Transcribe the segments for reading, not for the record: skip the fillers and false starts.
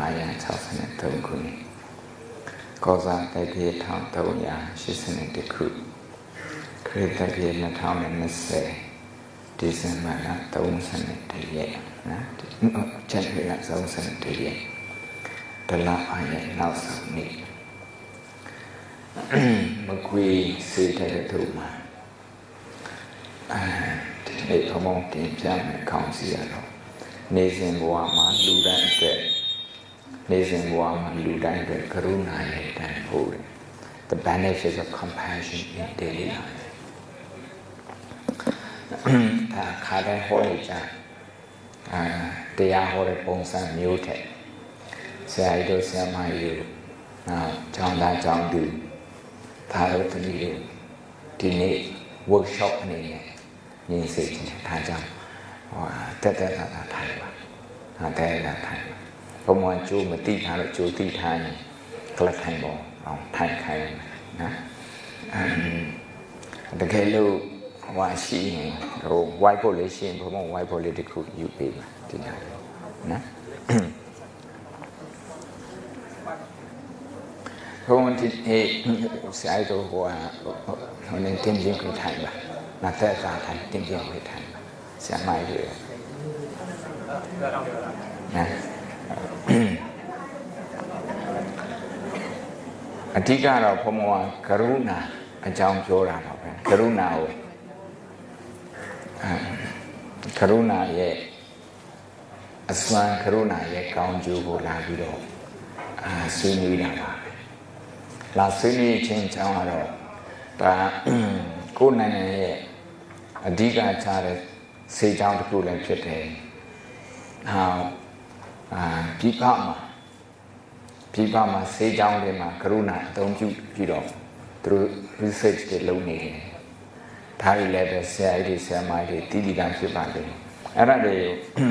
1563ခုနှစ်ကောဇာတက္ကရာ1382ခုခရစ်တက္ကရာ2020ဒီဇင်ဘာလ31ရက်နော်ဇန်နဝါရီလ31ရက်တလအားရဲ့နောက်ဆုံးနေ့မကွေစေတဲ့သူမှာဒီနေ့ဘုံဘုံတင်ပြမယ်ခေါင်းစည်းရတော့နေစဉ်ဘဝမှာလူတိုင်းအတွက်နေစဉ်ဘဝမှာလူတိုင်းအတွက်ကရုဏာရဲ့တန်ဖိုးတယ် the benefits of compassion in daily life ဒါခါတိုင်းဟောနေကြတရားဟောတဲ့ပုံစံမျိုးထက်ဆရာကြီးတို့ဆရာမကြီးတို့ကျောင်းသားကျောင်းသူဒါတို့တည်းဒီနေ့ workshop အနေနဲ့ညင်စေချင်တယ်ဒါကြောင့်တက်တာထိုင်ပါတက်တာထိုင်ဘုံမကျိုးမတိထားလို့ကျိုးတိထားရင်ကလထိုင်ပေါ်အောင်ထိုင်ခိုင်းနော်တကယ်လို့ရှိရင်white board လေးရှိရင်ဘုံမ white board လေးတစ်ခုယူပေးပါဒီနေ့နော်ဘုံဒီစာရတော့ဟိုနေတင်ပြခွင့်ထိုင်ပါနာသက်သာထိုင်တင်ပြခွင့်ထိုင်ပါဆရာမကြီးနော်အဓိကတော့ဘုံမကရုဏာအကြောင်းပြောတာပါပဲကရုဏာကိုကရုဏာရဲ့အစွမ်းကရုဏာရဲ့ကောင်းကျိုးကိုလာပြီးတော့ဆွေးနွေးတာပါလာဆွေးနွေးခြင်းကြောင့်တော့ဒါကိုယ်နိုင်ငံရဲ့အဓိကခြားတဲ့စေကြောင်းတစ်ခုလည်းဖြစ်တယ်ပြည်ပမှာစေကြောင်းတွေမှာကရုဏာအသုံးပြုပြီးတော့သူတို့ research တွေလုပ်နေတယ်ဒါတွေလည်းပဲဆရာကြီးဆရာမကြီးတည်တည်တံဖြစ်ပါလိမ့်အဲ့ဒါတွေ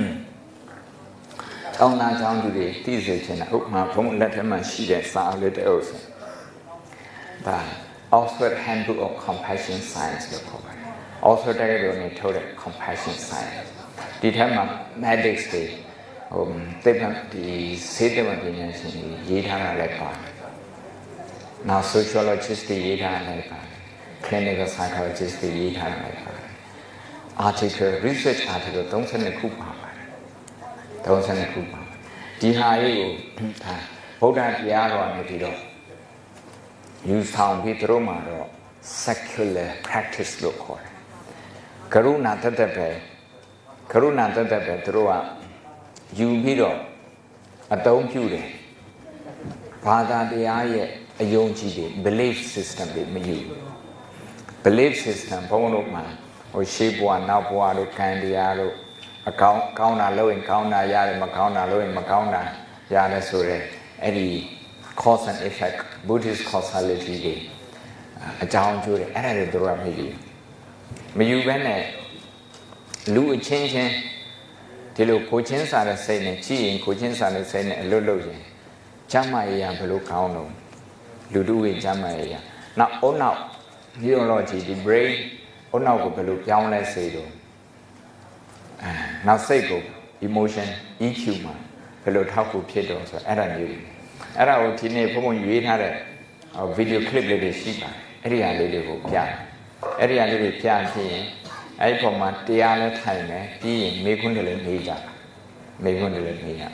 ကျောင်းသားကျောင်းသူတွေသိစေချင်တာဥပမာဘုံလက်ထက်မှာရှိတဲ့စာအုပ်လေးတစ်အုပ်ဆိုဒါ Oxford Handbook of Compassion Science လို့ခေါ်ပါတယ် Oxford တက္ကသိုလ်နဲ့ထုတ်တဲ့ Compassion Science ဒီထက်မှာ medics တွေသိပ္ပံဒီစေတမပညာရှင်တွေရေးထားတာလည်းပါတယ်နောက် sociologist တွေရေးထားတာလည်းပါတယ် clinical psychologist တွေရေးထားတာလည်းပါတယ် article research article 32ခုပါပါတယ်32ခုပါဒီဟာလေးကိုဒါဗုဒ္ဓတရားတော်နဲ့ပြီးတော့ယူဆောင်ပြီးသူတို့မှာတော့ secular practice လို့ခေါ်တယ်ကရုဏာတသက်ပဲသူတို့ကယူပြီးတော့အသုံးပြုတယ်ဘာသာတရားရဲ့အယုံကြည်တွေ belief system တွေမယူ belief system ဘုန်းတော်မှာရှေးဘဝနောက်ဘဝတို့ကံတရားတို့အကောင်းကောင်းတာလုပ်ရင်ကောင်းတာရတယ်မကောင်းတာလုပ်ရင်မကောင်းတာရတယ်ဆိုရဲအဲ့ဒီ cause and effect Buddhist causality တွေအကြောင်းကျိုးတယ်အဲ့ဒါတွေတို့ကမယူဘဲနဲ့လူအချင်းချင်းဒီလိုကိုချင်းစာတဲ့စိတ်နဲ့ကြည့်ရင်ကိုချင်းစာတဲ့စိတ်နဲ့အလွတ်လို့ရင်ကျမ်းမာရေးရဘလို့ကောင်းတော့လူတို့ရဲ့ကျမ်းမာရေးရနောက်အုံနောက် neurology ဒီ brain အုံနောက်ကိုဘလို့ပြောင်းလဲစေတော့နောက်စိတ်ကို emotion EQ မှာဘလို့ထောက်ကူဖြစ်တော့ဆိုအဲ့ဒါမျိုးအဲ့ဒါကိုဒီနေ့ဘုံဘုံရွေးထားတဲ့ video clip လေးတွေရှိပါတယ်အဲ့ဒီဟာလေးတွေကိုပြတယ်အဲ့ဒီဟာလေးတွေပြဖြစ်ရင်အဲ့ဒီပုံမှာတရားလဲထိုင်မယ်ပြီးရင်မေခွန်းတွေလည်းနေကြမေခွန်းတွေလည်းနေရ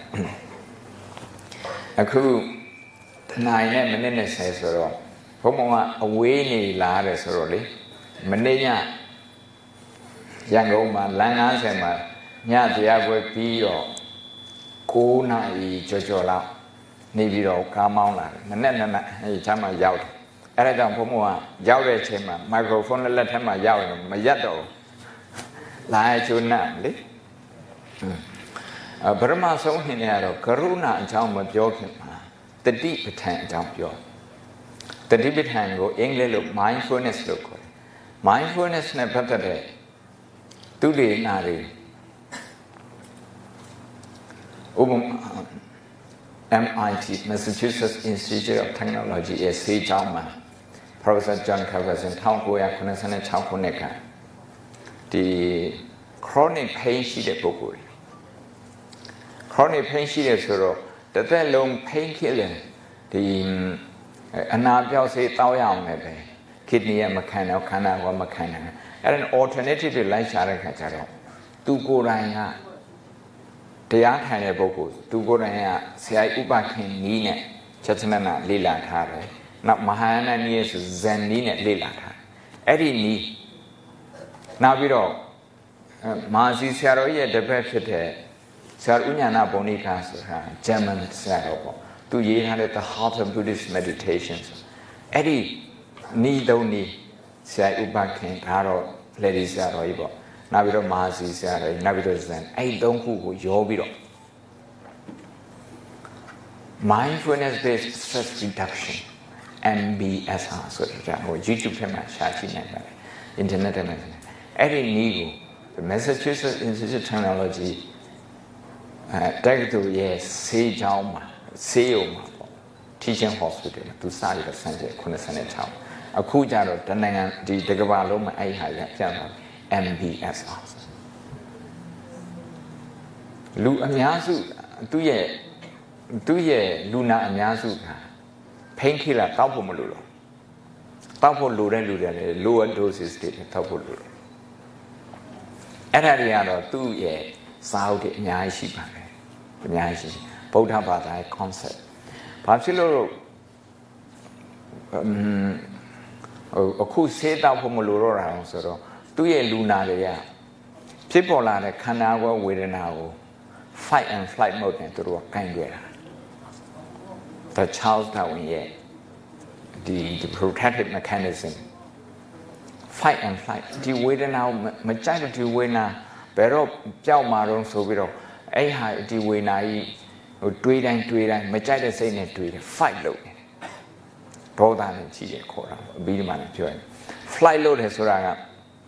အခုနိုင်နဲ့မိနစ်20ဆိုတော့ဘုံဘုံကအဝေးနေလာတယ်ဆိုတော့လေမနေ့ညရန်ကုန်မှာလမ်း90မှာညတရားပွဲပြီးတော့9နာရီကျော်လောက်နေပြီးတော့ကားမောင်းလာတယ်မနေ့အဲ့ချမ်းမှာရောက်တယ်အဲ့ဒါကြောင့်ဘုံဘုံကရောက်တဲ့အချိန်မှာမိုက်ခရိုဖုန်းလက်ထက်မှာရောက်ရင်မရက်တော့လာချိုးနာလေပရမဆုံးနေရတော့ကရုဏာအကြောင်းမပြောခင်မှာတတိပဋ္ဌာန်အကြောင်းပြောတတိပဋ္ဌာန်ကိုအင်္ဂလိပ်လို mindfulness လို့ခေါ်တယ် mindfulness နဲ့ပတ်သက်တဲ့သူတွေနာတွေဥပမာ MIT Massachusetts Institute of Technology ရဲ့ဆေးကျောင်းမှာ Professor John Kabat-Zinn 1986ခုနှစ်ကဒီ chronic pain ရှိတဲ့ပုဂ္ဂိုလ် chronic pain ရှိတယ်ဆိုတော့ that long painkiller, the anabia say Tao maybe, kidney and mechanical, canal or mechanical, and an alternative to life character. To go raya, the art had a bocus, to go raya, say Ubakin Nina, Chatanana, Lila Tare, not Mahana nears Zen Nina Lila Tare. Eddie Ni. Now we all Mazi Saroya, the Bethete, Sarunyana Bonica, German Sarobo, 2 years at the heart of Buddhist meditations. Eddie Ni Doni, say Ubakin, Taro, Ladies Saroibo. Nabiro Mazi Sarai, Nabiro Zen, I don't who Yobiro. Mindfulness based stress reduction, MBSR, so YouTube channel, Shachi, Internet. Every Nigo, the Massachusetts Institute of Technology, Director, yes, say Jauma, say teaching hospital to study the Sanjay Kunasan Town. A Kujaro, the Degavalo, I had MBSR. Lu Amiasu, 2 year Luna Amiasu, painkiller, Taupomulu. Taupolu, lower doses, Taupolu. Area 2 year Saudi Nyashi, Bodha Bada concept. Papsilo Oku said out from Mulura, so 2 year Luna, people are the Kanawa with an hour, fight and flight mode into a kind. The Charles Darwin, yeah, the protective mechanism. Fight and flight. The way now, majority winner, pero Piao Maron Sobiro, a high, the way now, tweet, majority saying tweet, fight load. Broad and cheating, Cora, Bidman and Joy. Flight load has run.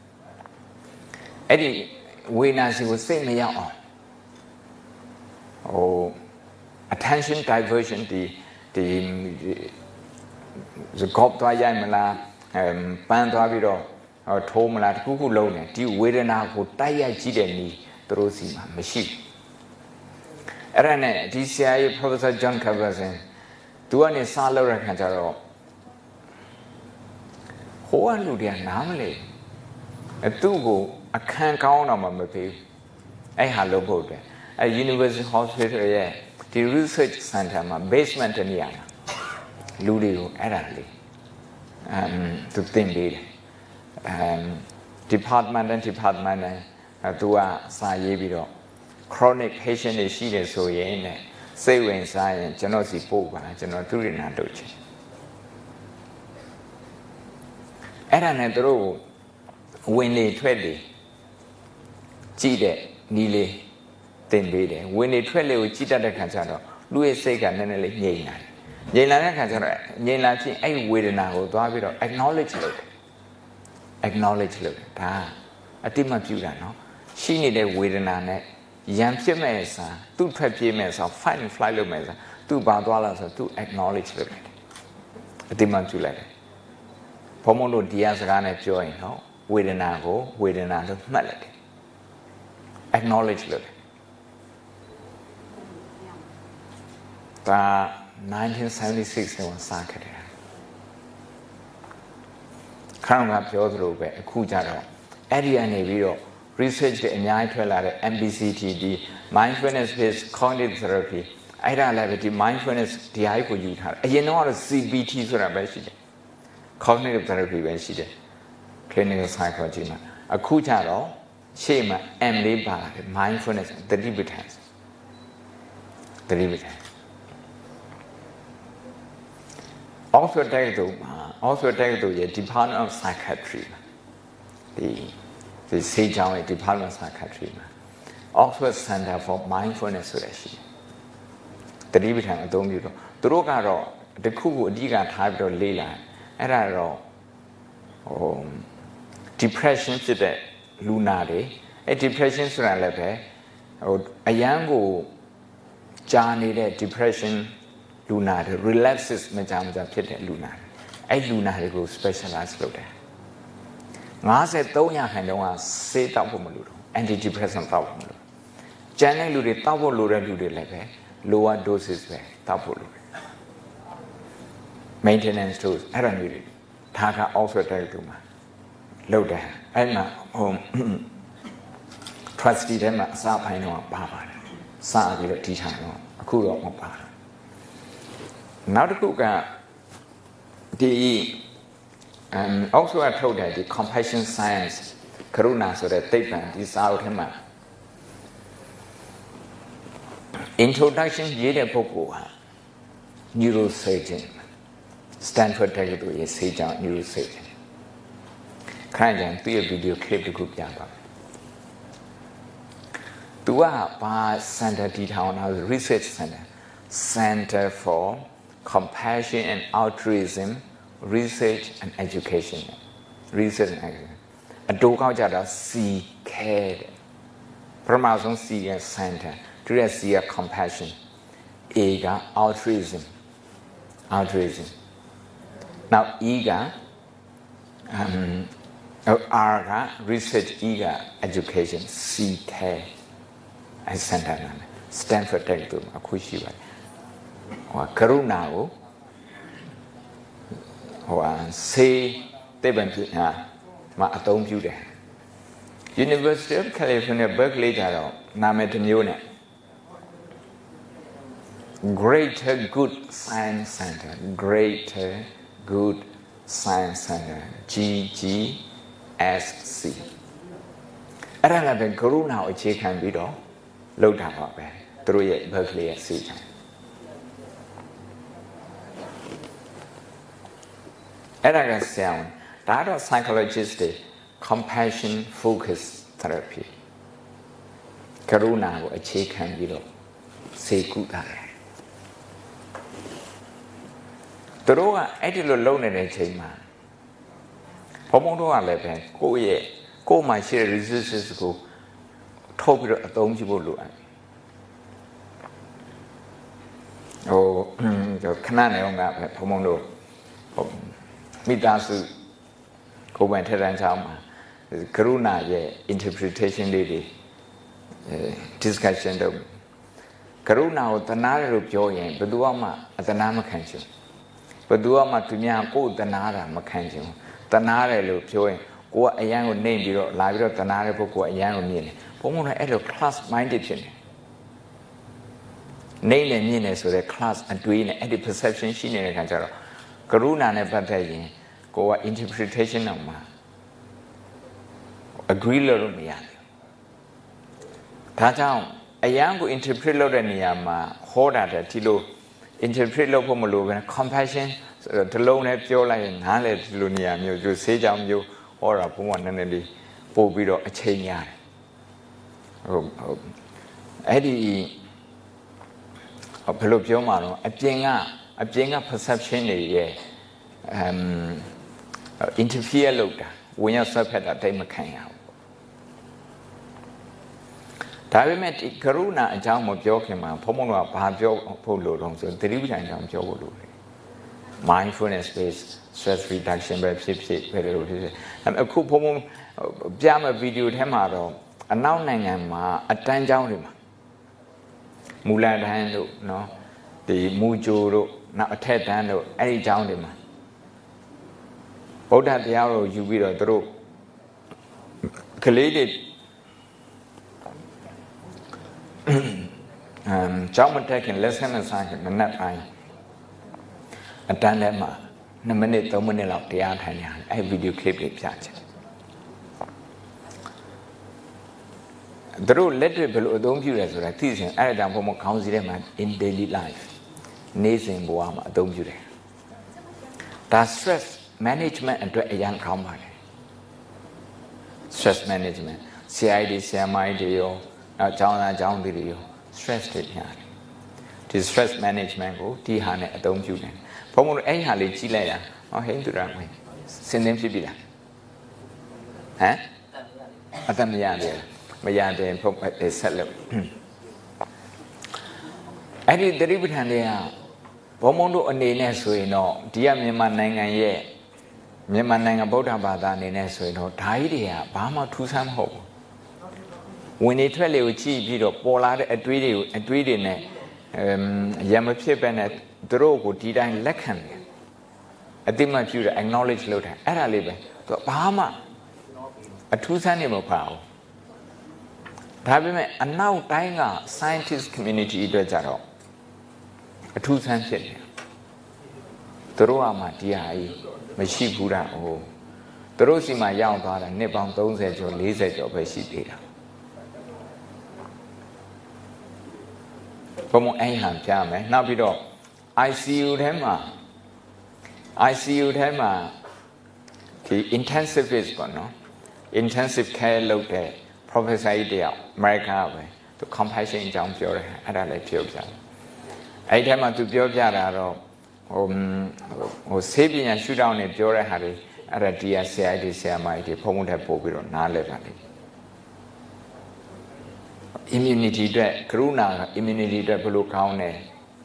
Eddie, winner, she was saying me out. Oh, attention diversion, the Gop Dayamala, Pandavido. Or Tomala, Kuku Lone, do you wait an hour, Taya Chideni, Drosima, machine. Erane, DCI Professor John Cavazin, Duane Salor Cantaro. Who are Ludia Namely? A Tugo, a can't count on my baby. I had a boat. A university hospital, yeah, the research center, my basement in Yana. Ludio, Erali. To think department to say chronic patient is she so yen, say when science, Genosi Popa, Genoturina Doce. Eranedro, when they tread Chide, Nile, Tembede, when they tread with Chita de Cantaro, Louis Sega, Nenele, Yena. Yena Cantara, Yena, I wait now, acknowledge it. Acknowledge it. A timid Judah, no? She needed Widana, Yampia Mesa, 2 Pepe Mesa, 5 fly mesa, 2 $2 to acknowledge it. A timid Judah. Pomolo Diaz Rana join, no? Widana go, Widana melody. Acknowledge it. 1976 was Sakata. Karanga Piotr, Kujaro, Ariane Viro, researched in Yaitwella, MBCTD, mindfulness based cognitive therapy, Ida Levity, mindfulness, the Ico Utah. You know what a CBT or a cognitive therapy when she did clinical psychology. A Kujaro, Shema, and Liba, mindfulness, the libertines. The libertines. Also take to the Department of Psychiatry. The Sejong Department of Psychiatry. Oxford Center for Mindfulness Research. The Libitan don't you know. The Rogaro, the Kugu Diga type of Lila, and I know depression to the Lunare, a depression to the Lepe, a young Johnny depression. Lunar relapses Majamza Pit Lunar. I Lunar go specialized loader. Master Toya Handoa set up Mulu, antidepressant problem. Janel Ludi Tabo Lura Ludi Lebe, lower doses ပဲတောက်ဖို့လိုတယ် maintenance dose အဲ့ဒါမျိုးတွေဒါက Oxford တက္ကသိုလ်မှာလုပ်တယ်အဲ့မှာtrustee ထဲမှာအစားပိုင်းတော့ပါပါတယ်စပြီးတော့ဒီထိုင်တော့အခုတော့မပါဘူးနောက်တစ်ခုကဒီ Oxford ထုတ်တဲ့ဒီ compassion science ကရုဏာဆိုတဲ့သိပ္ပံဒီစာအုပ်ထဲမှာ introduction ရေးတဲ့ပုဂ္ဂိုလ်ဟာ neurosurgeon Stanford တက္ကသိုလ်ရဲ့ဆေးကျောင်း neurosurgeon ခိုင်ကြံသူ့ရဲ့ video clip တစ်ခုပြပါမယ်သူကဘာ center တည်ထောင်တာ research center for compassion and altruism research and education အတူကောက်ကြတာ CK တဲ့ပထမဆုံး C က center ဒုတိယ C က compassion A က altruism now E ကR က research E က education CK အဲ center နာမည် Stanford တက္ကသိုလ်မှာအခုရှိပါတယ်ဟိုကရုဏာကိုဆေးသိပ္ပံပညာမှာအသုံးပြုတယ် University of California Berkeley ကြတော့နာမည်တစ်မျိုးနဲ့ Greater Good Science Center Greater Good Science Center GGSC အဲ့ဒါလည်းကရုဏာကိုအခြေခံပြီးတော့လုပ်တာပါပဲသူတို့ရဲ့ Berkeley ရဲ့ဆေးချမ်းအဲ့ဒါကဆရာဝန်ဒါတော့ psychologist တွေ compassion focus therapy ကရုဏာကိုအခြေခံပြီးတော့ဆေးကုသတယ်သူတို့ကအဲ့ဒီလိုလုပ်နေတဲ့အချိန်မှာဘုံဘုံတို့ကလည်းပဲကိုယ်မှာရှိတဲ့ resources ကိုထုတ်ပြီးတော့အသုံးပြုဖို့လိုအပ်ခဏနေအောင်ကဘုံဘုံတို့မိသားစုကိုယ်ပိုင်ထက်တန်းချောင်းမှာကရုဏာရဲ့ interpretation လေးတွေdiscussion လုပ်ကရုဏာကိုတနာတယ်လို့ပြောရင်ဘယ်သူမှအတနာမခံချင်ဘယ်သူမှသူများကိုယ်တနာတာမခံချင်တနာတယ်လို့ပြောရင်ကိုကအရန်ကိုနှိမ့်ပြီးတော့လာပြီးတော့တနာတဲ့ပုဂ္ဂိုလ်ကအရန်ကိုမြင်တယ်ဘုံဘုံလည်းအဲ့လို class minded ဖြစ်နေနှိမ့်နေမြင်နေဆိုတဲ့ class အတွေးနဲ့အဲ့ဒီ perception ရှိနေတဲ့ခါကျတော့ကရုဏာနဲ့ပတ်သက်ရင်ကိုက interpretation တော့မှာ agree လုပ်လို့မရတယ်ဒါကြောင့်အရန်ကို interpret လုပ်တဲ့နေရာမှာဟောတာတဲ့ဒီလို interpret လုပ်ဖို့မလိုဘဲ compassion ဆိုတော့ဒီလုံးနဲ့ပြောလိုက်ရင်နားလေဒီလိုနေရာမျိုးသူဆေးကြောင်မျိုးဟောတာဘုံကနည်းနည်းလေးပို့ပြီးတော့အချိန်ရတယ်ဟုတ်အဲ့ဒီဘယ်လိုပြောမှာတော့အပြင်က perception တွေရဲ့ interfere လုပ်တာဝင်ရောက်ဆွဲဖက်တာတိတ်မခံရဘူးဒါပေမဲ့ဒီကရုဏာအကြောင်းမပြောခင်မှာဘုံဘုံကဘာပြောဖို့လိုတော့ဆိုသတိပဋ္ဌာန်အကြောင်းပြောဖို့လိုတယ် mindfulness based stress reduction ပဲဖြစ်ပဲလို့ဖြစ်အခုဘုံဘုံပြမယ့်ဗီဒီယိုထဲမှာတော့အနောက်နိုင်ငံမှာအတန်းကျောင်းတွေမှာမူလတန်းတို့နော်ဒီမူဂျိုတို့နောက်အထက်တန်းတို့အဲ့ဒီကျောင်းတွေမှာဗုဒ္ဓတရားကိုယူပြီးတော့သူတို့ကလေးတွေကျောင်းမတက်ခင် lesson နဲ့ဆိုင်ခင်မနက်ပိုင်းအတန်းထဲမှာ2မိနစ်3မိနစ်လောက်တရားထိုင်ရတယ်အဲ့ဗီဒီယိုကလစ်တွေပြချင်သူတို့လက်တွေဘယ်လိုအသုံးပြုလဲဆိုတာသိစဉ်အဲ့ဒါကြောင့်ဘုံခေါင်းစည်းထဲမှာ in daily life နေ့စဉ်ဘဝမှာအသုံးပြုတယ်ဒါ stress management အတွက်အရန်ကောင်းပါတယ် stress management CID ဆရာမတွေရောနောက်ကျောင်းသားကျောင်းသူတွေရော stress တွေများတယ်ဒီ stress management ကိုဒီဟာနဲ့အသုံးပြုတယ်ဘုံဘုံအဲ့ဟာလေးကြီးလိုက်ရဟိန်းသူရမင်းစဉ်းသင်းဖြစ်ပြီလားဟမ်အတမရတယ်မရတယ်ဖုတ်ဆက်လို့အဲ့ဒီသတိပဋ္ဌာန်တွေကဘုံဘုံတို့အနေနဲ့ဆိုရင်တော့ဒီကမြန်မာနိုင်ငံဗုဒ္ဓဘာသာအနေနဲ့ဆိုရင်တော့ဓာကြီးတွေကဘာမှထူးဆန်းမဟုတ်ဘူးဝင်နေထွက်လေကိုကြည့်ပြီးတော့ပေါ်လာတဲ့အတွေးတွေနဲ့ Yamapip and Drogo did I lecken. A dimmer Judah acknowledge Luther, Era Libe, to Bahama, a two animal power. Tabime, and now dying a scientist community Dojaro, a two cent. Through my DI, Mashi Buddha, oh. Through my young daughter, Nippon dosage or laser of a sheet data. From Aham Jam, now be dog. I see you, Hema. I see you, Hema. The intensive is gone, no? Intensive care look there. Professor idea, America, to compassion jump your adult children. I tell my to Biogara or saving and shoot down a Jora Harry at a DSCID CMI, Pomut have Pobiro, Nale. Immunity, Karuna, immunity, Blue County.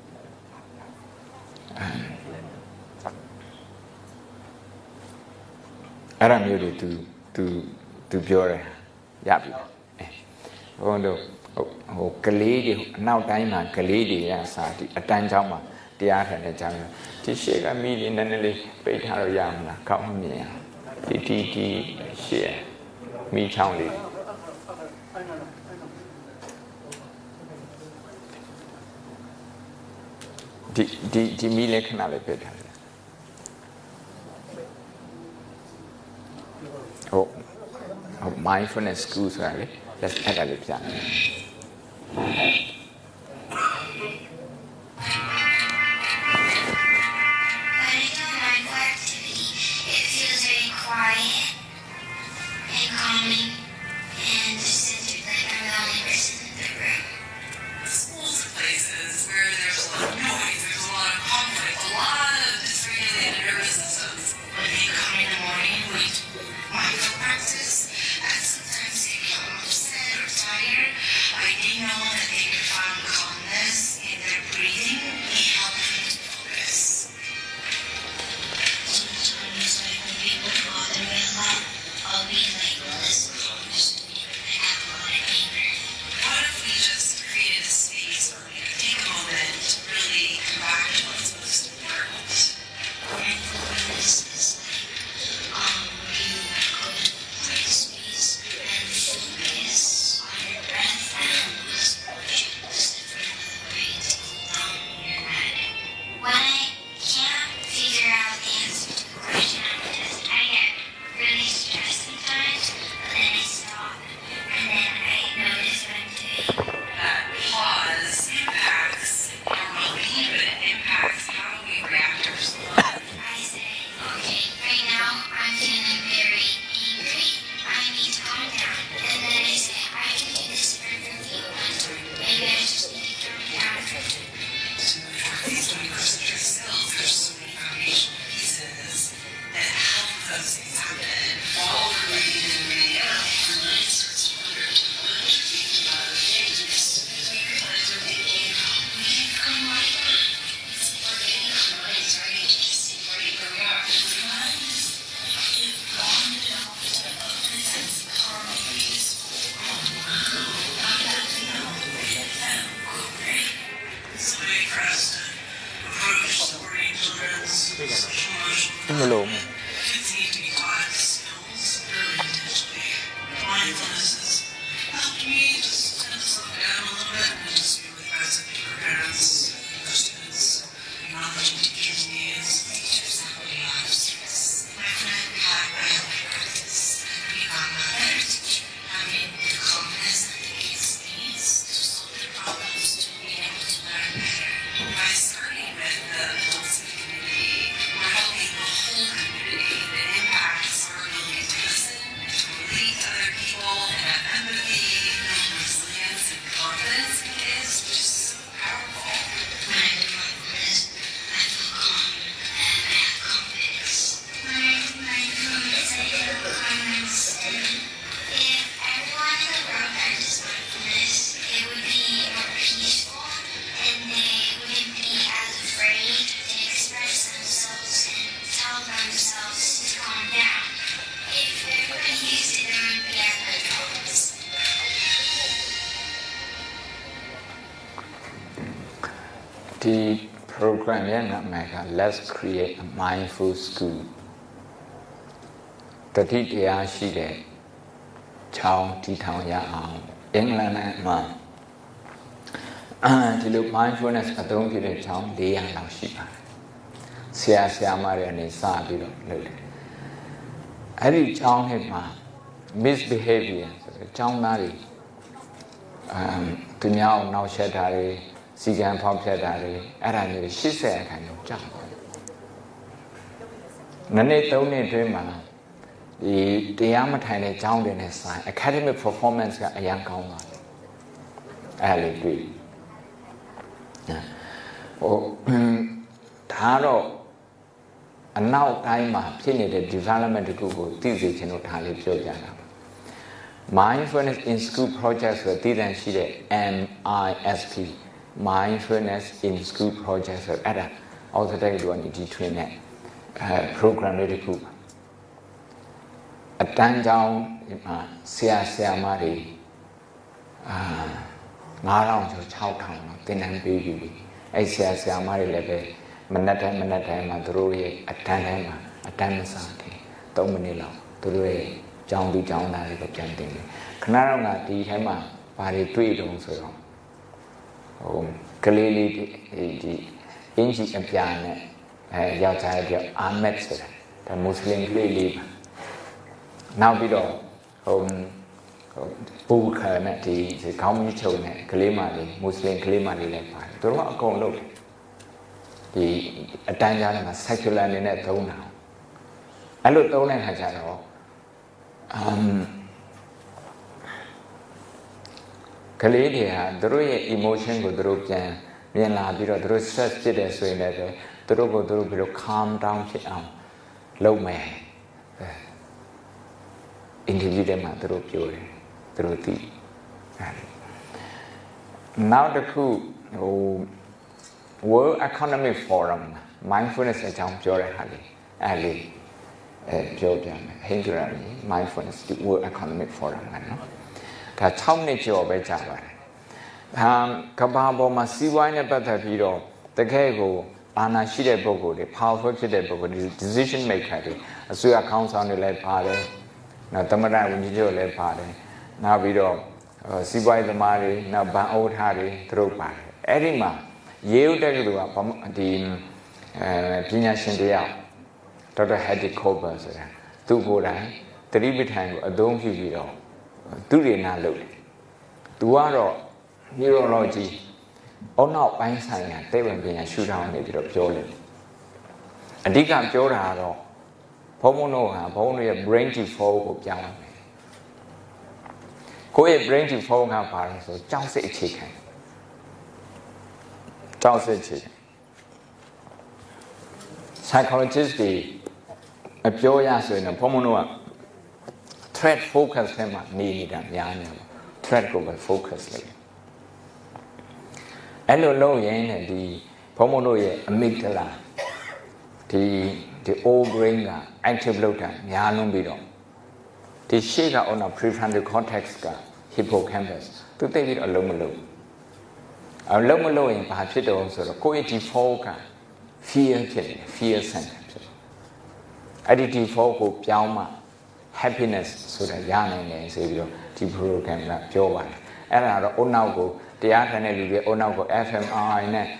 I'm ready to Biore. Yapi. Oh, Kalidi, now time, Kalidi, yes, a Tanjama, the art and the jungle. Tishake a million and a paid her yam, come here. TTT, share. Me chowly. The million canal paid her. Oh, mindfulness schools, right? Let's add a little. The program let's create a mindful school. The DDR she did Chow Titown Yang England and Man. To look mindfulness, I don't get a town, they are now sheep. Sia Marian is Sabi. I did Chow him misbehavior, Chow Nari. To now Shetari. Sigan Pop Shetari, and she said, kind of jump. Nane Tony Dreamer, the Yamatine Jound in his sign, academic performance a young comer. I agree. Oh, Taro, and now I'm the development to Google, this is no Tali Jojana. Mindfulness in school projects were didn't see the MISP. Mindfulness in school projects of other also take one training program really cool. A time down Sia Mari Narang to Chow Town, then and baby. I Sia Mari level, Manata Madroi, a time Santi, Dominilla, Dure, John B. John Larry of Janting. Canaranga, the Hema, Pari Tweed on so. Clearly, the Inji and Piana, Yautai, Ahmed, the Muslim clearly. Now we don't book the community, Kalimali, Muslim Kalimali, like the rock on look. The Atanja secular in that tone now. I looked only at Kaledia, the emotion go through Jan, Miela, Biro, stress did as we never, the robo through calm down, low man. Individual through pure, through tea. Now the coup, World Economic Forum, mindfulness and John Pure Ali, Georgia, Hungary, mindfulness, the World Economic Forum. That how nature of a Java. Kababo Masiwine Batapiro, the Kago, Anna Shide Bogo, the powerful Shide Bogo, the decision maker, a Sua accounts on the left party, now Tamara Winjo left party, now we don't Sibai the Mari, now Ban Old Harry, through party. Edima, Yale the Pina Shindia, Dr. Hattie Cobers, two Goran, 3 bit hang, a dome video. Do they not look? Duaro, neurology, or not by science, they will be a shootout maybe of Jolin. A digam Jorado, Pomono, only a brain to fall of Java. Go a brain to fall now, parents, so just a chicken. Just a chicken. Psychologists, a Joya, so in a Pomono. Threat focus them need them, threat over focus. Hello, Yan, the Pomono amygdala, the old brain, active loader, Yanum Bido. The shaker on a prefrontal cortex, hippocampus, to take it alone. A low in perhaps it also, the coitive folk, fear center. Additive folk, Piama. Happiness so that young and say, the program that Joe one. And I don't know, the alternate will FMRI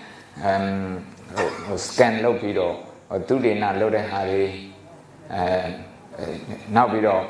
scan low video or do they not load a Harry now video.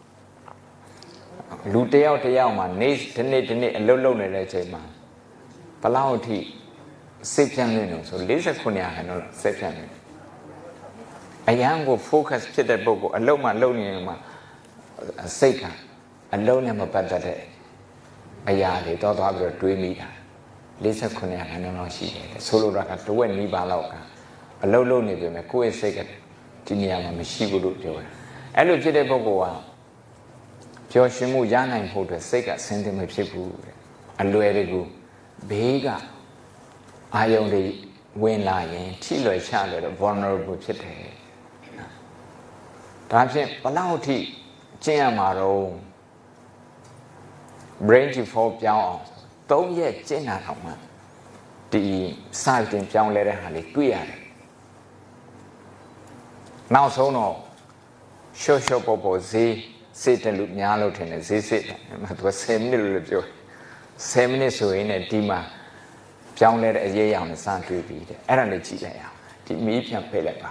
Luteo de Yama, Nace, the low man. Palauti, 6 million, so Lisa Kunya and 6 million. A young will focus to the book, a low man lonely. A seeker, a lone number better day. A yard, they thought of a dreamy. Lisa Kunya, and no she, solo racket to win me baloka. A low lonely women, a cool second, Tiniama, Mishigo look joy. I looked at the Bogoa. Joshimu Yana and put a seeker, sent him a ship, and Luerigu, Bega. I only win lying, Chilo a child, a vulnerable chit. Perhaps Palauti. Chiamaro brain to fall down. Don't yet Jenna. the side in John Letter Halley, Guyan. Now, so no, show Bobo Z, sit and look Yalo and Z sit, it was 7 little 7 minutes in a Dima, John Letter a year on the sun to be the energy layer, the medium pellet.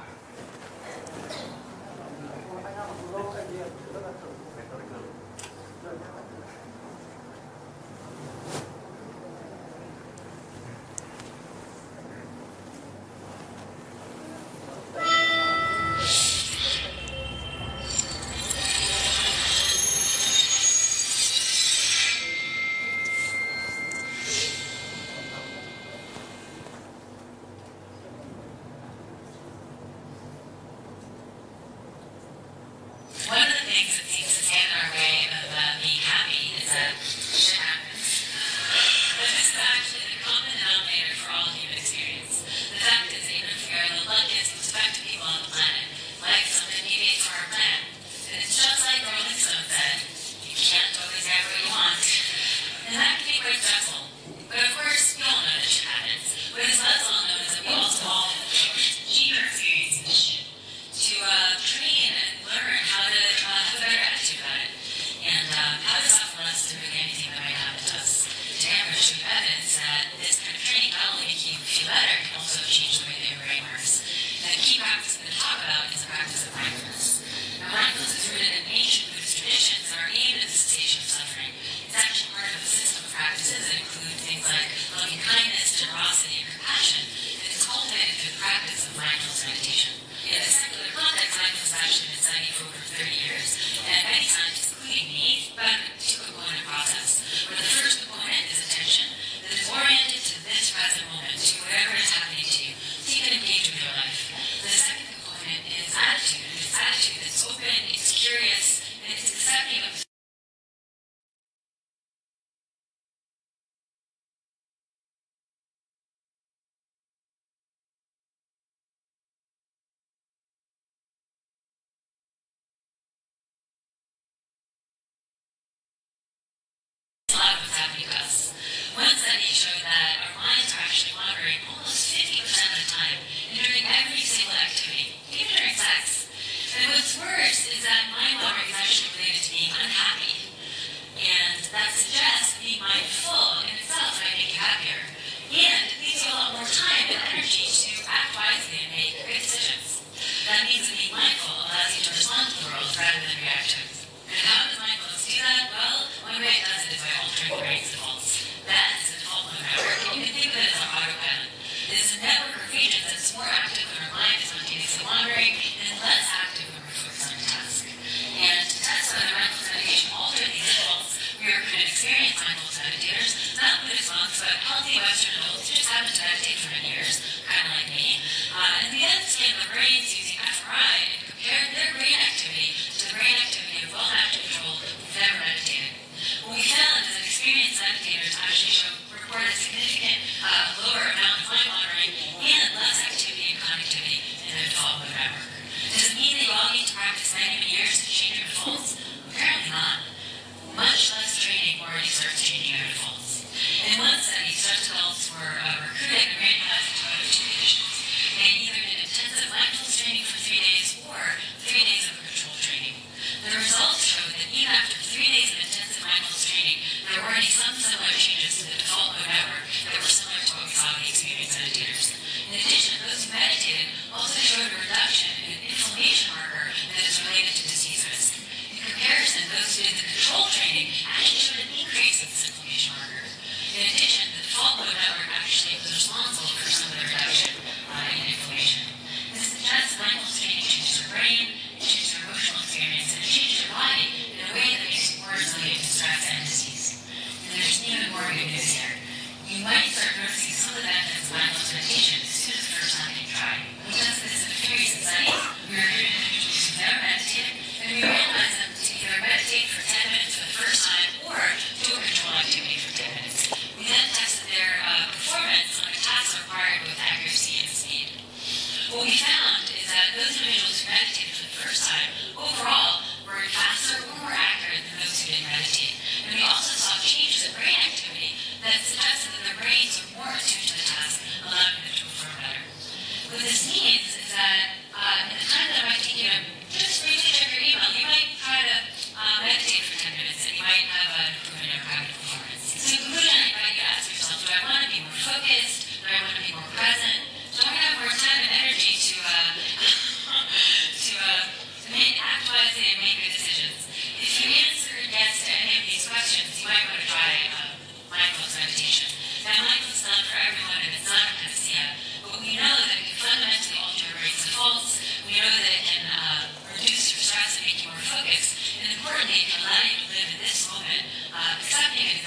And we also saw changes in brain activity that suggested that their brains were more attuned to the task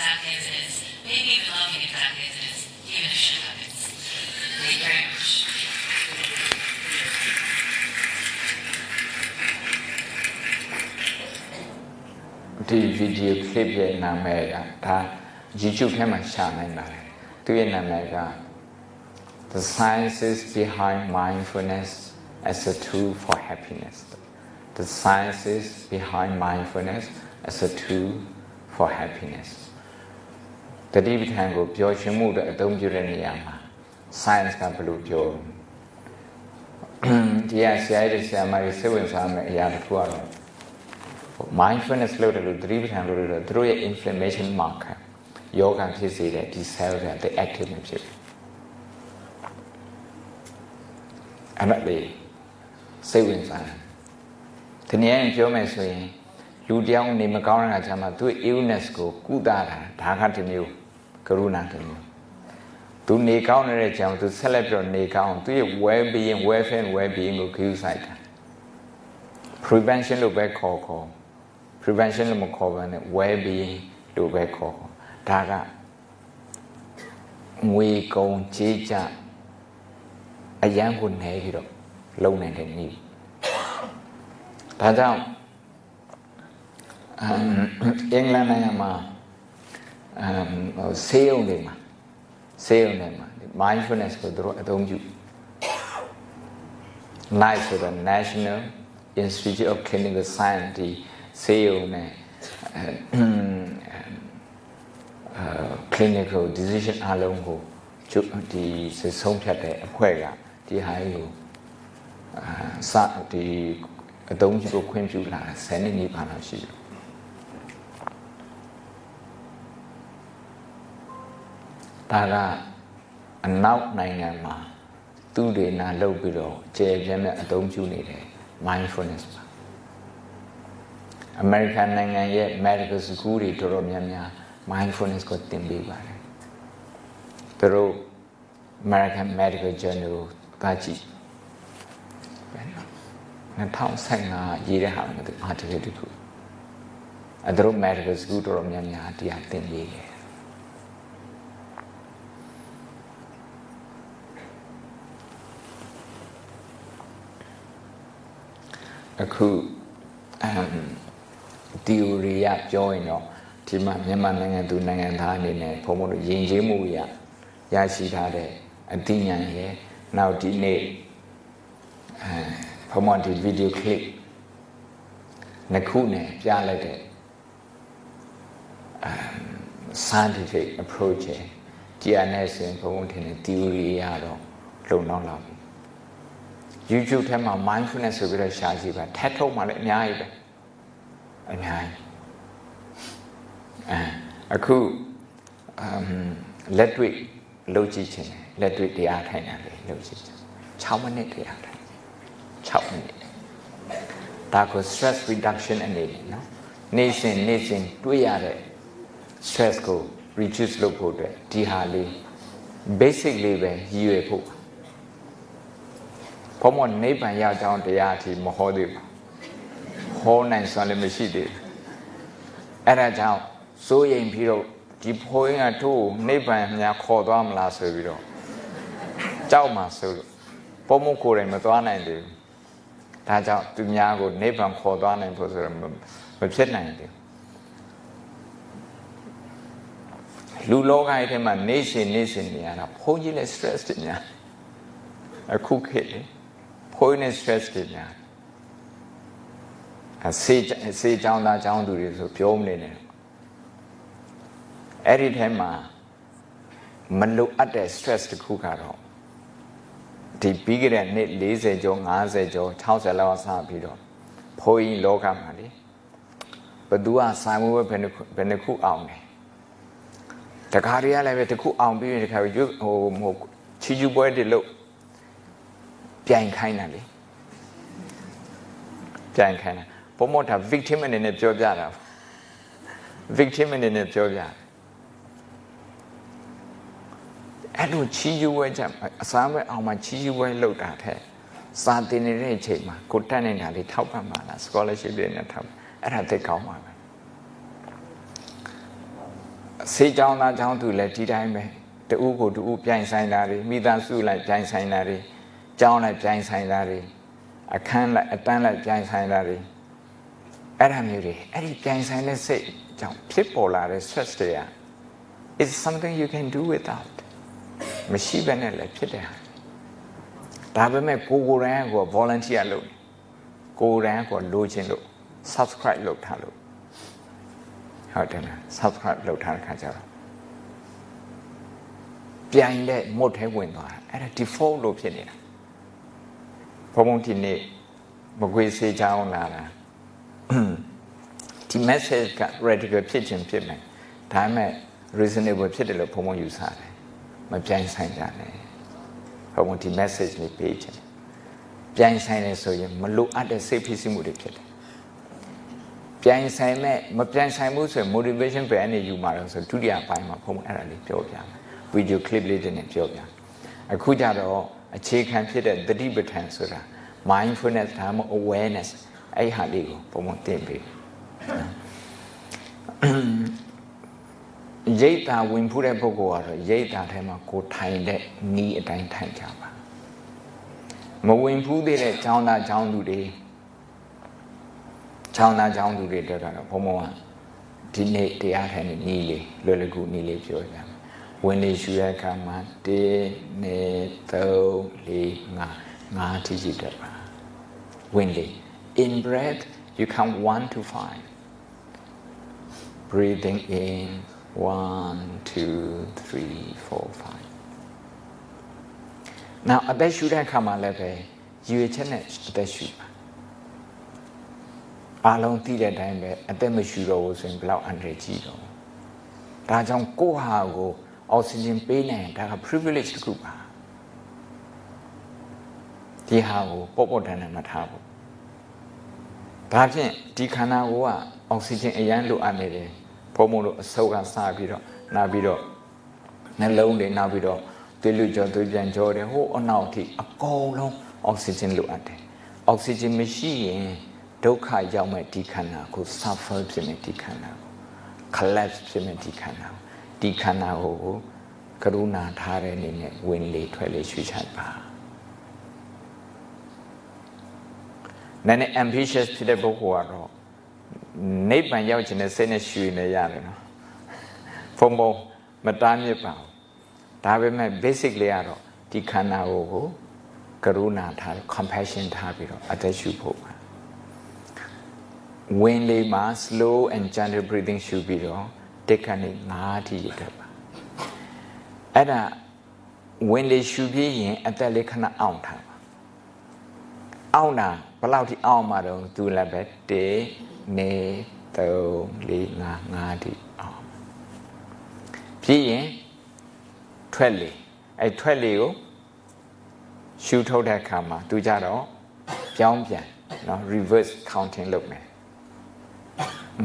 exactly as it is. Maybe even loving it exactly as it is, even if shit happens. Thank you very much. The video clipရဲ့နာမည်ကဒါ YouTube ထဲမှာရှာနိုင်ပါတယ်သူရဲ့နာမည်က The Sciences Behind Mindfulness as a Tool for Happiness The Sciences Behind Mindfulness as a Tool for Happiness တတိပဋ္ဌာန်ကိုပျော်ရွှင်မှုအတွက်အသုံးပြုတဲ့နေရာမှာ science ကဘယ်လိုပြောဒီအဆရာကြီးဆရာမကြီးစိတ်ဝင်စားမယ့်အရာတစ်ခုကတော့ mindfulness လို့တယ်လို့သတိပဋ္ဌာန်လို့တယ်သူတို့ရဲ့ inflammation marker ယောဂဖြစ်စေတဲ့ဒီ cell တွေက active မဖြစ်ဘူးအဲ့ဒါလေစိတ်ဝင်စားတယ်ဒီနေ့ပြောမယ်ဆိုရင်လူတယောက်နေမကောင်းတဲ့အခါကျမှသူ့ illness ကိုကုသတာဒါကတစ်မျိုးကရုဏာတစ်မျိုးသူနေကောင်းတဲ့ကြောင့်သူဆက်လက်ပြီးနေကောင်းသူရဲ့ well being welfare well being ကိုဂရုစိုက်တာ prevention လို့ပဲခေါ် prevention လို့မခေါ်ဘဲနဲ့ well being လို့ပဲခေါ်ဒါကငွေကုန်ကြေးကျအရန်ကိုနေပြီးတော့လုံနိုင်တဲ့နည်းဒါကြောင့်အင်္ဂလန်နိုင်ငံမှာဆေးရုံတွေမှာ mindfulness ကိုသူတို့အသုံးပြု NICE ဆိုတာ National Institute of Clinical Science ဒီဆေးရုံနဲ့clinical decision အလုံးကိုဒီဆုံးဖြတ်တဲ့အဖွဲ့ကဒီဟာကိုဒီအသုံးပြုခွင့်ပြုလာတယ်10နှစ်နီးပါးလောက်ရှိတယ်ဒါကအနောက်နိုင်ငံမှာသူတွေနာလုပ်ပြီးတော့ကျေပြန့်တဲ့အသုံးပြုနေတယ် mindfulness ပါ American နိုင်ငံရဲ့ medical school တွေတော်တော်များများ mindfulness ကိုသင်ပေးပါတယ်သူတို့ American Medical Journal ကကြည့်2015ရေးတဲ့ဟာမျိုး article တခုသူတို့ medical school တော်တော်များများတရားသင်ပေးတယ်အခု theory ရပြောရင်တော့ဒီမှာမြန်မာနိုင်ငံသူနိုင်ငံသားအနေနဲ့ဘုံဘုံတို့ယဉ်ကျေးမှုရရှိထားတဲ့အသိဉာဏ်ရဲ့နောက်ဒီနေ့ဘုံဘုံဒီ video clip နှစ်ခုနဲ့ပြလိုက်တဲ့scientific approach တရားနဲ့ဆိုရင်ဘုံဘုံထင်တဲ့ theory ရတော့လုံလောက်လာပြီ YouTube ထဲမှာ mindfulness ဆိုပြီးတော့ရှာကြည့်ပါထပ်ထုတ်မှလည်းအများကြီးပဲအများကြီးအခုလက်တွေ့လုပ်ကြည့်ခြင်းလက်တွေ့တရားထိုင်တာလေလုပ်ကြည့်6မိနစ်တရားထိုင်6မိနစ်ဒါကို stress reduction အနေနဲ့နော်နေ့စဉ်တွေ့ရတဲ့ stress ကို reduce လုပ်ဖို့အတွက်ဒီဟာလေး basic လေးပဲရည်ရွယ်ဖို့ဘုံမနိဗ္ဗာန်ရောက်ကြောင်းတရားအထိမဟောသေးဘူးဟောနိုင်စွမ်းလည်းမရှိသေးဘူးအဲ့ဒါကြောင့်စိုးရိမ်ပြီးတော့ဒီဘုန်းကြီးကတို့နိဗ္ဗာန်များခေါ်သွားမလားဆိုပြီးတော့ကြောက်မှဆိုလို့ဘုံမကိုယ်တိုင်မသွားနိုင်သေးဘူးဒါကြောင့်သူများကိုနိဗ္ဗာန်ခေါ်သွားနိုင်ဖို့ဆိုတော့မဖြစ်နိုင်သေးဘူးလူလောကရဲ့ထဲမှာနေရှင်နေရတာဘုန်းကြီးလည်း stress တွေများအခုခေတ်ဘုန်းကြီးနဲ့ stress တွေများဆေးကြောင်းသားကြောင်းသူတွေဆိုပြောမနေနဲ့အဲ့ဒီထဲမှာမလိုအပ်တဲ့ stress တစ်ခုကတော့ဒီပြီးကြတဲ့နေ့40ကျော်50ကျော်60လောက်ဆပြီးတော့ဘုန်းကြီးလောကမှာလေဘသူကဆိုင်မှုပဲဘယ်နှခုအောင်တယ်တခါတည်းကလည်းပဲတစ်ခုအောင်ပြီးရင်တခါဟိုချီကျူပွဲတွေလို့ပြိုင်ခိုင်းတာလေပြိုင်ခိုင်းတာဘုံမတာ victim အနေနဲ့ပြောပြတာ victim အနေနဲ့ပြောပြအဲ့လိုချီကျူပွဲကြအစားမဲ့အောင်မှချီကျူပွဲလောက်တာတဲ့စာတင်နေတဲ့အချိန်မှာကိုတက်နေတာလေးထောက်ပံ့ပါလား scholarship တွေနဲ့ထောက်အဲ့ဒါသိကောင်းပါပဲစေချောင်းသားချောင်းသူလည်းဒီတိုင်းပဲတူကိုတူပြိုင်ဆိုင်တာတွေမိသားစုလိုက်ပြိုင်ဆိုင်တာတွေကျောင်းလိုက်ပြိုင်ဆိုင်တာတွေအခန်းလိုက်အတန်းလိုက်ပြိုင်ဆိုင်တာတွေအဲ့ဒါမျိုးတွေအဲ့ဒီပြိုင်ဆိုင်တဲ့စိတ်ကြောင့်ဖြစ်ပေါ်လာတဲ့ stress တွေက it's something you can do without မရှိဘဲနဲ့လည်းဖြစ်တယ်ဒါပေမဲ့ကိုယ်တိုင်က volunteer လုပ်ကိုယ်တိုင်ကလိုချင်လို့ subscribe လုပ်ထားလို့ဟုတ်တယ်လား subscribe လုပ်ထားတဲ့ခါကျတော့ပြိုင်တဲ့ mode ထဲဝင်သွားတာအဲ့ဒါ default လို့ဖြစ်နေတာဘုံဒီနေ့မကွေးစေးချောင်းလာတာဒီ message က radical ဖြစ်ခြင်းဖြစ်မယ်ဒါပေမဲ့ reasonable ဖြစ်တယ်လို့ဘုံယူဆတယ်မပြိုင်ဆိုင်ကြနဲ့ဘုံဒီ message လေးပေးခြင်းပြိုင်ဆိုင်နေဆိုရင်မလိုအပ်တဲ့စိတ်ဖိစီးမှုတွေဖြစ်တယ်ပြိုင်ဆိုင်မဲ့မပြိုင်ဆိုင်မှုဆိုရင် motivation ပဲအနေယူမှာတော့ဆိုဒုတိယပိုင်းမှာဘုံအဲ့ဒါလေးပြောပြမယ် video clip လေးတွေနဲ့ပြောပြအခုကြတော့အခြေခံဖြစ်တဲ့သတိပဋ္ဌာန်ဆိုတာ mindfulness ဒါမှမဟုတ် awareness အဲ့ဟာလေးကိုဘုံတင်ပေးရိတ်တာဝင်ဖူးတဲ့ပုဂ္ဂိုလ်ကတော့ရိတ်တာထဲမှာကိုထိုင်တဲ့နီးအတိုင်းထိုင်ကြပါမဝင်ဖူးသေးတဲ့ကျောင်းသားကျောင်းသူတွေတော့ဘုံဘုံကဒီနေ့တရားထိုင်တဲ့နီးလေးလွယ်လွယ်ကူနီးလေးပြောကြမယ်ဝင်လေရှူရခါမှာ1 2 3 4 5ထိရှိတယ်ပါဝင်လေ in breath you count 1 to 5 breathing in 1 2 3 4 5 now အသက်ရှူတဲ့အခါမှာလည်းပဲရွေချက်နဲ့အသက်ရှူပါအားလုံးသိတဲ့အတိုင်းပဲအသက်မရှူတော့ဘူးဆိုရင်ဘယ်လောက်အန္တရာယ်ကြီးတော့ဒါကြောင့်ကိုယ့်ဟာကိုအောက်ဆီဂျင်ပေးနိုင်ဒါက privilege တစ်ခုပါဒီဟာကိုပေါ့တန်းနဲ့မထားဘူးဒါဖြင့်ဒီခန္ဓာကိုယ်ကအောက်ဆီဂျင်အရန်လိုအပ်နေတယ်ဘုံတို့အဆုပ်ကစပြီးတော့နာပြီးတော့နှလုံးတွေနာပြီးတော့သွေးလွကြောသွေးပြန်ကြောတယ်ဟိုအနောက်ထိအကုန်လုံးအောက်ဆီဂျင်လိုအပ်တယ်အောက်ဆီဂျင်မရှိရင်ဒုက္ခရောက်မဲ့ဒီခန္ဓာကို suffer ဖြစ်မဲ့ဒီခန္ဓာကို collapse ဖြစ်မဲ့ဒီခန္ဓာဒီခန္ဓာကိုကရုဏာထားတဲ့အနေနဲ့ဝင်လေထွက်လေရွှေ့ချပါနည်းနည်း ambitious ဖြစ်တဲ့ပုဂ္ဂိုလ်ကတော့နိဗ္ဗာန်ရောက်ခြင်းနဲ့စိတ်နဲ့ရွှေနေရတယ်နော်ဘုံမတားမြစ်ပါဘူးဒါပေမဲ့ basic လေးကတော့ဒီခန္ဓာကိုကရုဏာထား compassion ထားပြီးတော့အသက်ရှူဖို့ပါဝင်လေမှာ slow and gentle breathing ရှူပြီးတော့တက်ကနေ9ထိရတဲ့ပါအဲ့ဒါဝင်လေရှူပြီးရင်အသက်လေးခဏအောင်ထားပါအောင်တာဘယ်လောက်ထိအောင်မှာတော့သူလည်းပဲ1 2 3 4 5ထိအောင်ပြီးရင်ထွက်လေအဲ့ထွက်လေကိုရှူထုတ်တဲ့အခါမှာသူကြတော့ပြောင်းပြန်နော် reverse counting လုပ်မယ်5 4 3 2 1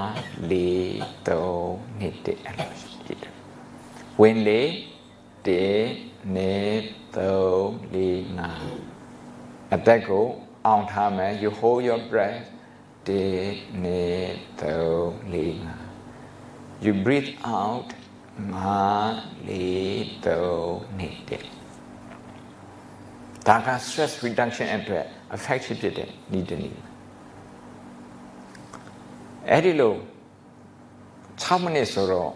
အဲ့လိုရှိတယ်ဝင်လေ1 2 3 4 5အသက်ကိုအောင်ထားမယ် you hold your breath 1 2 3 4 5 you breathe out 5 4 3 2 1ဒါက stress reduction အတွက် effective ဖြစ်တဲ့နည်းတစ်နည်းအဲ့ဒီလို6မိနစ်ဆိုတော့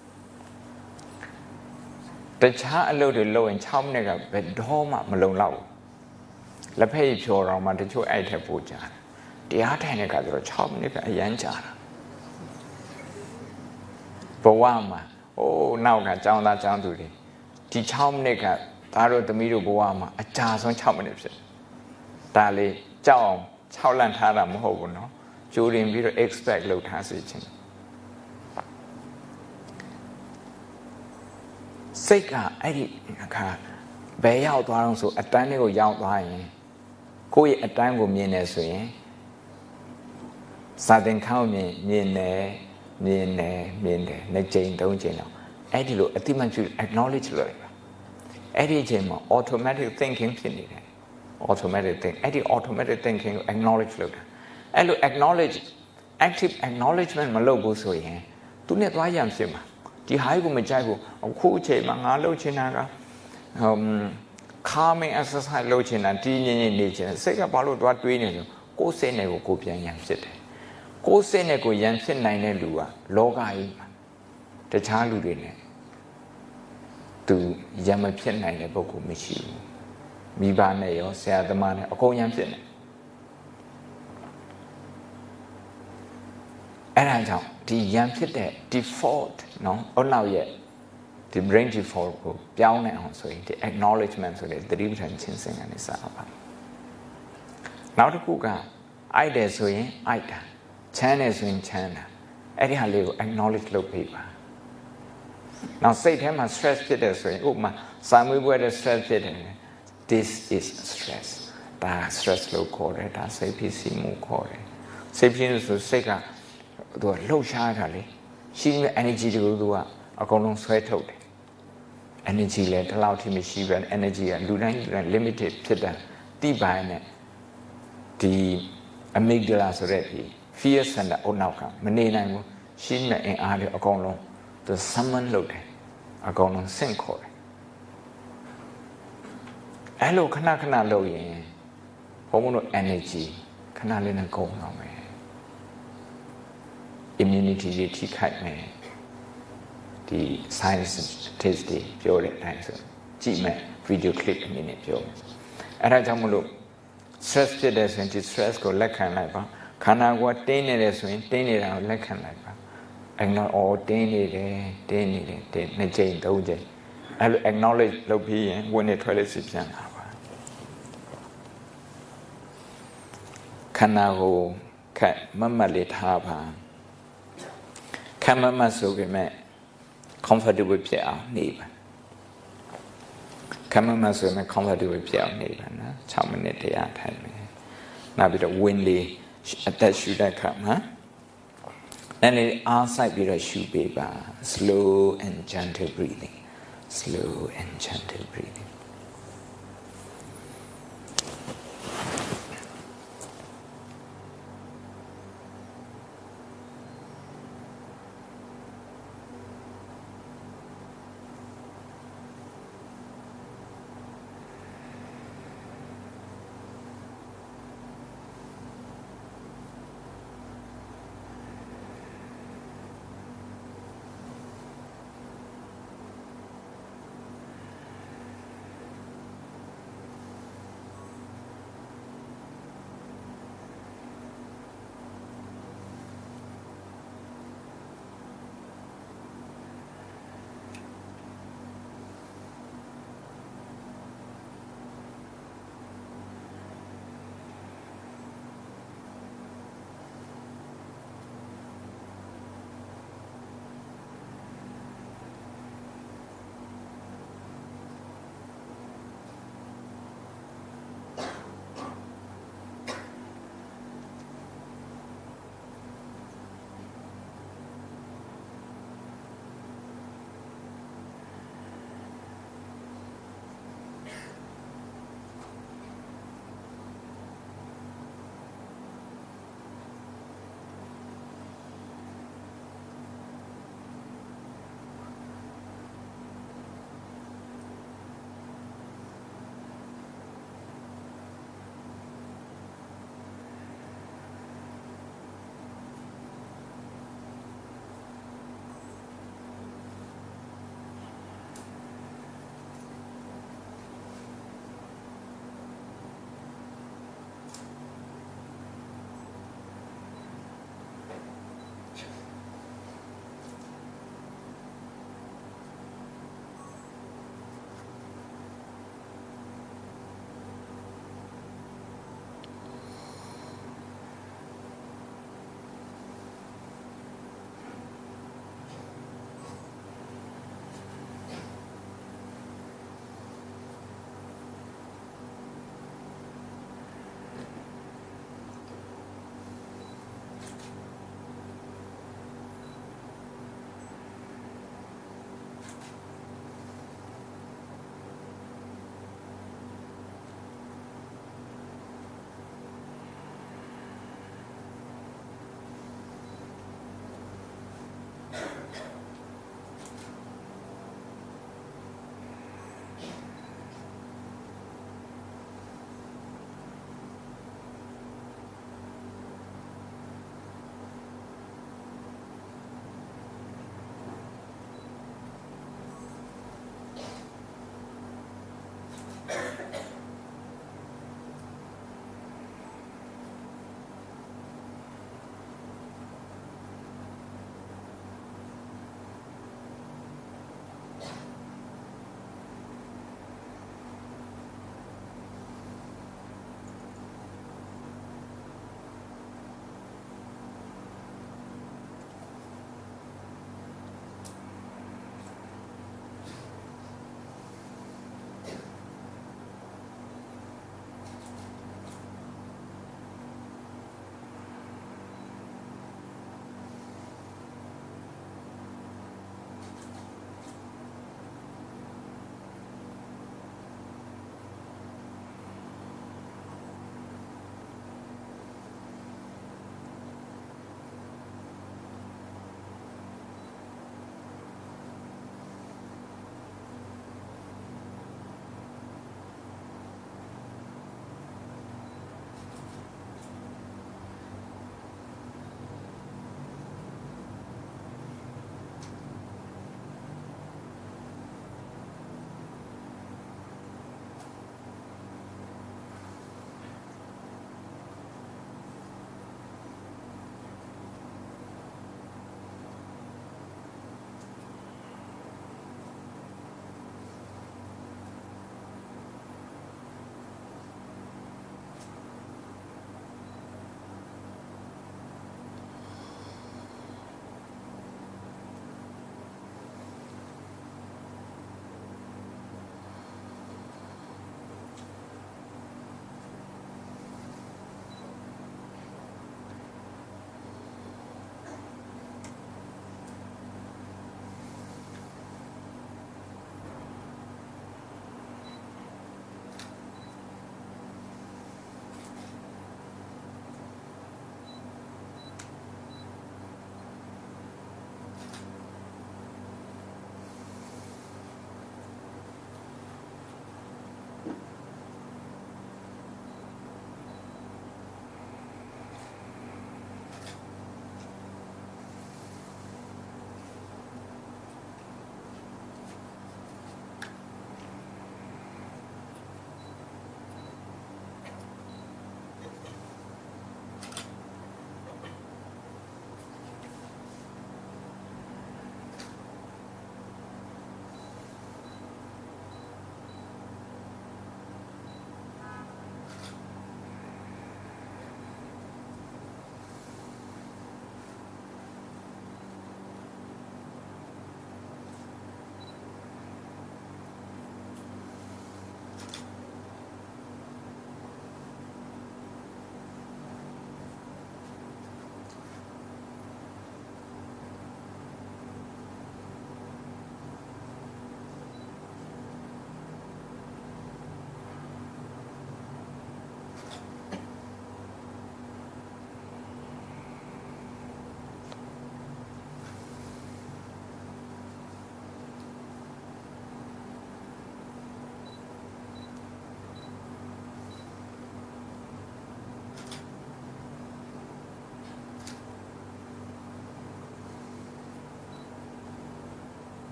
တခြားအလုပ်တွေလုပ်ရင်6မိနစ်ကဘယ်တော့မှမလုံလောက်ဘူးလက်ဖက်ရည်ဖြောတော့မှတချို့အဲ့ထက်ပိုကြာတယ်တရားထိုင်တဲ့ကဆိုတော့6မိနစ်ကအရန်ကြာတာဘဝမှာနောက်ကကျောင်းသားကျောင်းသူတွေဒီ6မိနစ်ကသားတို့သမီးတို့ဘဝမှာအကြာဆုံး6မိနစ်ဖြစ်ဒါလေးကြောက်အောင်6လန့်ထားတာမဟုတ်ဘူးနော်ကြိုတင်ပြီးတော့ expect လုပ်ထားစေချင်စိတ်ကအဲ့ဒီအခါဘယ်ရောက်သွားတော့ဆိုအတန်းလေးကိုရောက်သွားရင်ကိုယ့်ရဲ့အတန်းကိုမြင်နေဆိုရင်စာသင်ခန်းကိုမြင်နေနှစ်ကြိမ်သုံးကြိမ်တော့အဲ့ဒီလိုအတိမတ်ပြု acknowledge လုပ်လိုက်ပါအဲ့ဒီအချိန်မှာ automatic thinking ဖြစ်နေတယ် automatic think အဲ့ဒီ automatic thinking ကို acknowledge လုပ်တာအဲ့လို acknowledge active acknowledgement မလုပ်ဘူးဆိုရင်သူနဲ့သွားရံဖြစ်မှာဒီ high ကိုမကြိုက်ဘူးအခုအချိန်မှာငါလှုပ်ချင်တာကcalming exercise လုပ်ချင်တာတီးငင်းငင်းနေချင်တယ်စိတ်ကဘာလို့သွားတွေးနေလဲကိုယ်စိတ်နဲ့ကိုပြန်ရန်ဖြစ်တယ်ကိုယ်စိတ်နဲ့ကိုရန်ဖြစ်နိုင်တဲ့လူကလောကကြီးမှာတခြားလူတွေနဲ့သူရန်မဖြစ်နိုင်တဲ့ပုဂ္ဂိုလ်မရှိဘူးမိဘနဲ့ရောဆရာသမားနဲ့အကုန်ရန်ဖြစ်နေအဲ့ဒါကြောင့်ဒီရန်ဖြစ်တဲ့ default နော်အနောက်ရဲ့ဒီ brain default ကိုပြောင်းနိုင်အောင်ဆိုရင်ဒီ acknowledgement ဆိုတဲ့သတိပဋ္ဌာန်ချင်းစင်ကနေစပါနောက်တစ်ခုကအိုက်တယ်ဆိုရင်အိုက်တာချမ်းတယ်ဆိုရင်ချမ်းတာအဲ့ဒီဟာလေးကို acknowledge လုပ်ပေးပါနောက်စိတ်ထဲမှာ stress ဖြစ်တယ်ဆိုရင်ဥပမာစာမွေးပွဲတဲ့ stress ဖြစ်တယ် this is stress ဒါ stress လို့ခေါ်တယ်ဒါစိတ်ဖြစ်စီမှုခေါ်တယ်စိတ်ဖြစ်ဆိုစိတ်ကသူကလှုပ်ရှားတာလေရှိနေတဲ့ energy တွေကိုသူကအကုန်လုံးဆွဲထုတ်တယ် energy လည်းဒီလောက်ထိမရှိဘူး energy ကလူတိုင်း limited ဖြစ်တာတိပိုင်းနဲ့ဒီ amygdala ဆိုတဲ့ဒီ fear center အနောက်ကမနေနိုင်ဘူးရှိနေအင်အားတွေအကုန်လုံးသူ summon လုပ်တယ်အကုန်လုံးဆင့်ခေါ်တယ်အဲ့လိုခဏခဏလုပ်ရင်ဘုံဘုံတို့ energy ခဏလေးနဲ့ကုန်တော့မယ် immunity တွေထိခိုက်မယ်ဒီ scientist တွေပြောတဲ့အတိုင်းဆိုကြည့်မယ် video clip အနေနဲ့ပြောမယ်အဲ့ဒါကြောင့်မလို့ stress ဖြစ်တဲ့ဆိုရင်ဒီ stress ကိုလက်ခံလိုက်ပါခန္ဓာကိုယ်တင်းနေတယ်ဆိုရင်တင်းနေတာကိုလက်ခံလိုက်ပါacknowledge တင်းနေတယ်နှစ်ကြိမ်သုံးကြိမ်အဲ့လို acknowledge လုပ်ပြီးရင်ဝင်နေထွက်လေးစီပြန်လာပါခန္ဓာကိုယ်ခက်မမတ်လေးထားပါခက်မမတ်ဆိုပေမဲ့ comfortable ဖြစ်အောင်နေပါခက်မမတ်ဆိုပေမဲ့ comfortable ဖြစ်အောင်နေပါနော်6မိနစ်တရားထိုင်မယ်နောက်ပြီးတော့ wind လေးအသက်ရှူတဲ့အခါမှာအဲ့ဒီအားစိုက်ပြီးတော့ရှူပေးပါ slow and gentle breathing slow and gentle breathing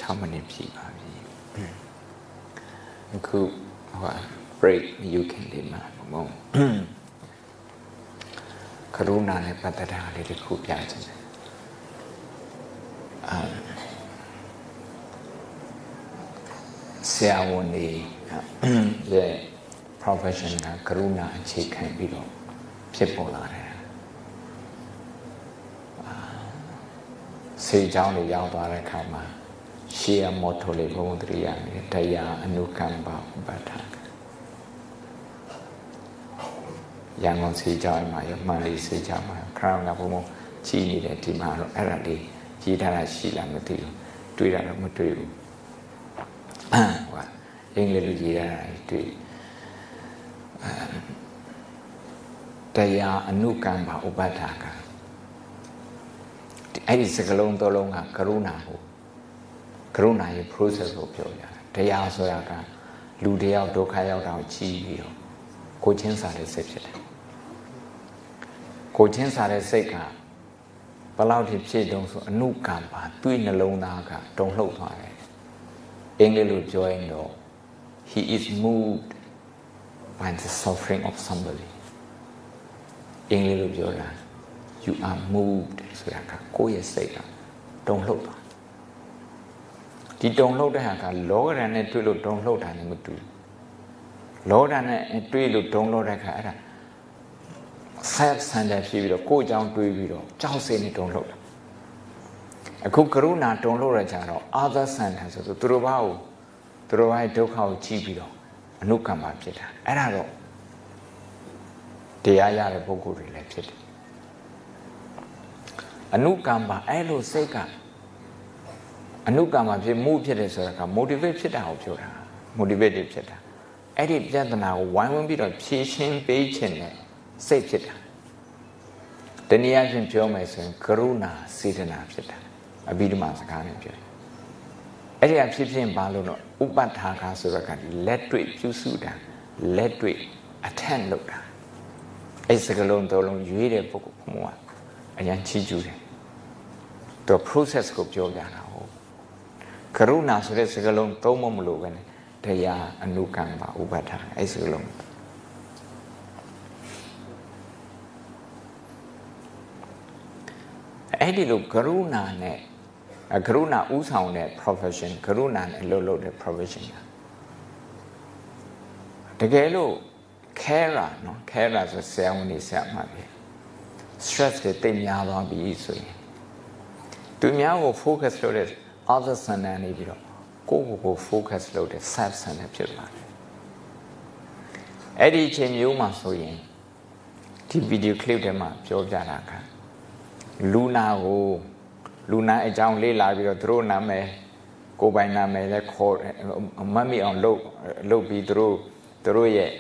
6 minutes ဖြစ်ပါပြီအခုဟို break you can ဒီမှာမဟုတ်ကရုဏာနဲ့ပတ်သက်တာလေးတစ်ခုပြချင်တယ်ဆရာဝန်တွေရဲ့ profession ကကရုဏာအခြေခံပြီးတော့ဖြစ်ပေါ်လာတယ်စေကြောင်းတွေရောက်သွားတဲ့အခါမှာရှေးအမောထိုလေးဘုံတရိယာနဲ့တရားအနုကမ္ပဥပထာရန်ကုန်စေကြောင်းမှာရမှန်လေးစေကြောင်းမှာခရောင်းကဘုံကြီးနေတဲ့ဒီမှာတော့အဲ့ဒါလေးကြီးထားတာရှိလားမသိဘူးတွေးတာတော့မတွေးဘူးဟိုအင်္ဂလိပ်လိုရေးတာတွေ့တရားအနုကမ္ပဥပထာကအဲ့ဒီစကလုံးသုံးလုံးကကရုဏာကိုကရုဏာရဲ့ process ကိုပြောပြတယ်တရားဆိုတာကလူတယောက်ဒုက္ခရောက်တာကိုကြည့်ပြီးတော့ကိုချင်းစာတဲ့စိတ်ဖြစ်တယ်ကိုချင်းစာတဲ့စိတ်ကဘယ်လောက်ထိဖြစ်တုံးဆိုအနုကမ္ပတွေးနှလုံးသားကတုန်လှုပ်သွားတယ်အင်္ဂလိပ်လိုပြောရင်တော့ he is moved by the suffering of somebody အင်္ဂလိပ်လိုပြောတာyou are moved ဆိုတာကကိုယ့်ရဲ့စိတ်ကတုန်လှုပ်သွားဒီတုန်လှုပ်တဲ့ဟာကလောကဓာတ်နဲ့တွေ့လို့တုန်လှုပ်တာနဲ့မတူလောကဓာတ်နဲ့တွေ့လို့တုန်လှုပ်တဲ့အခါအဲ့ဒါဆက်ဆန်တဲ့ဖြစ်ပြီးတော့ကိုယ့်အကြောင်းတွေးပြီးတော့ကြောက်စိတ်နဲ့တုန်လှုပ်တာအခုကရုဏာတုန်လှုပ်ရကြတော့ other center ဆိုတော့သူတို့ဘာကိုသူတို့ရဲ့ဒုက္ခကိုကြည့်ပြီးတော့အနုကမ္ပဖြစ်တာအဲ့ဒါတော့တရားရတဲ့ပုဂ္ဂိုလ်တွေလည်းဖြစ်တယ်အနုကမ္ပအဲ့လိုစိတ်ကအနုကမ္ပဖြစ်မှုဖြစ်တယ်ဆိုတာက motivate ဖြစ်တာကိုပြောတာ motivate ဖြစ်တာအဲ့ဒီပြဿနာကိုဝိုင်းဝန်းပြီးတော့ဖြေရှင်းပေးခြင်းနဲ့စိတ်ဖြစ်တာတနည်းအားဖြင့်ပြောမယ်ဆိုရင်ကရုဏာစေတနာဖြစ်တာအဘိဓမ္မာစကားနဲ့ပြောတယ်အဲ့ဒီအဖြစ်ဖြစ်ဘာလို့တော့ဥပထာခဆိုတာကလက်တွေ့ပြုစုတာလက်တွေ့ attend လုပ်တာအဲ့စကလုံးသုံးလုံးရွေးတဲ့ပုဂ္ဂိုလ်ဘုံကအရင်ချီးကျူးတယ်သူ process ကိုပြောပြတာဟုတ်ကရုဏာဆိုတဲ့စကားလုံးသုံးမလို့ပဲနဲ့တရားအနုကမ္ပဥပထာအဲ့စကားလုံးအဲ့ဒီလိုကရုဏာနဲ့ကရုဏာဥဆောင်တဲ့ profession ကရုဏာနဲ့လုပ်တဲ့ profession တကယ်လို့ carer နော် carer ဆိုဆရာဝန်တွေဆရာမတွေ stress တွေတိတ်များသွားပြီဆိုရင်သူများကို focus လုပ်တဲ့ other center နေပြီးတော့ကို focus လုပ်တဲ့ self center ဖြစ်လာတယ်အဲ့ဒီအချိန်မျိုးမှာဆိုရင်ဒီ video clip ထဲမှာပြောပြတာကလူနာအကြောင်းလေ့လာပြီးတော့သူတို့နာမည်ကိုယ်ပိုင်နာမည်လည်းခေါ်မတ်မိအောင်လုပ်ပြီးသူတို့ရဲ့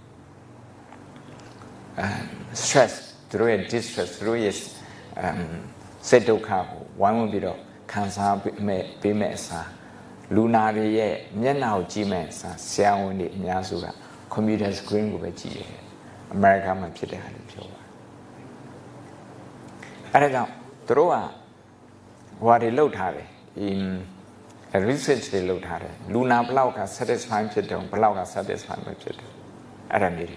stress သူတို့ရဲ့ distress သူတို့ရဲ့စိတ်ဒုက္ခကိုဝိုင်းဝန်းပြီးတော့ခံစားပေးမဲ့အစားလူနာတွေရဲ့မျက်နှာကိုကြည့်မဲ့အစားဆရာဝန်တွေအများစုက computer screen ကိုပဲကြည့်ရတယ်အမေရိကန်မှာဖြစ်တဲ့ဟာလေးပြောပါအဲ့ဒါကြောင့်သူတို့ကဟိုတွေလောက်ထားတယ်ဒီ research တွေလောက်ထားတယ်လူနာဘလောက်က satisfy ဖြစ်တယ်ဘလောက်က satisfy မဖြစ်တယ်အဲ့ဒါမျိုးတွေ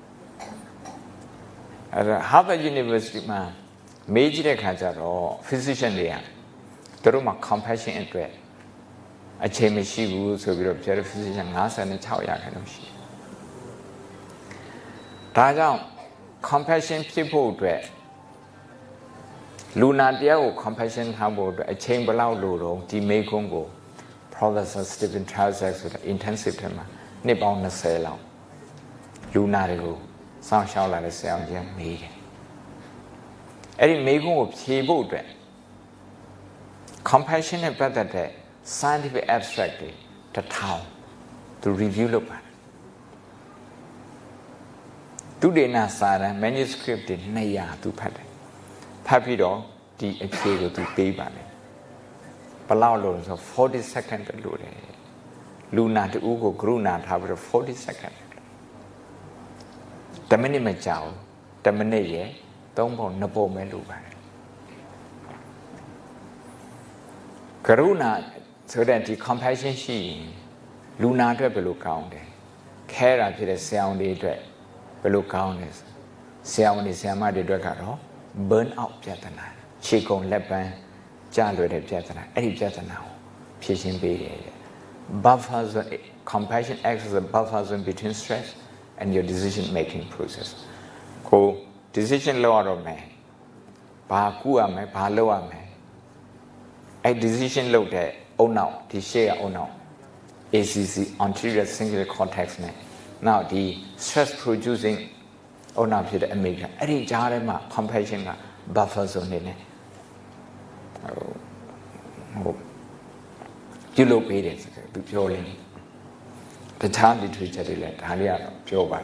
အဲ့ဒါ Harvard University မှာမေးကြည့်တဲ့ခါကျတော့ physician တွေကသူတို့မှာ compassion အတွက်အချိန်မရှိဘူးဆိုပြီးတော့ပြောတဲ့ physician 56%ရှိတယ်ဒါကြောင့် compassion ဖြစ်ဖို့အတွက်လူနာတရားကို compassion ထားဖို့အတွက်အချိန်ဘယ်လောက်လိုတော့ဒီမေးခွန်းကို Professor Stephen Trzask ဆိုတာ intensive ထဲမှာနှစ်ပေါင်း20လောက်လူနာတွေကိုစောင့်ရှောက်လာတဲ့ဆရာဝန်ကြီးမေးတယ်အဲ့ဒီမေးခွန်းကိုဖြေဖို့အတွက် compassion နဲ့ပတ်သက်တဲ့ scientific abstract တွေ1000သူ review လုပ်ပါတယ်သူဒေနာစာရန် manuscript တွေ200သူဖတ်တယ်ဖတ်ပြီးတော့ဒီအဖြေကိုသူပေးပါတယ်ဘယ်လောက်လို့ဆို40 second ပဲလို့တယ်လူနာတူကိုကရုဏာထားပြီးတော့40 second 10မိနစ်မကြာဘူး10မိနစ်ရဲ့3ပုံ2ပုံပဲလို့ပါတယ်ကရုဏာ so that the compassion she Luna to below count. Care up to the sound day dread below counters. Sound is Yama de Dragaro, burn out Jatana, Chico Lepan, Jalo de Jatana, Eddie Jatana, Pishin Bay. Buffers, compassion acts as a buffer zone between stress and your decision making process. Ko decision lower of me. Ba Kua me, Ba lower me. A decision low there, oh no, the share oh no. ACC, anterior cingulate cortex me. Now the stress producing oh no, the America. Any jarema, compassion, buffer zone in it. You look at it, purely. The time literature, Halia, pure.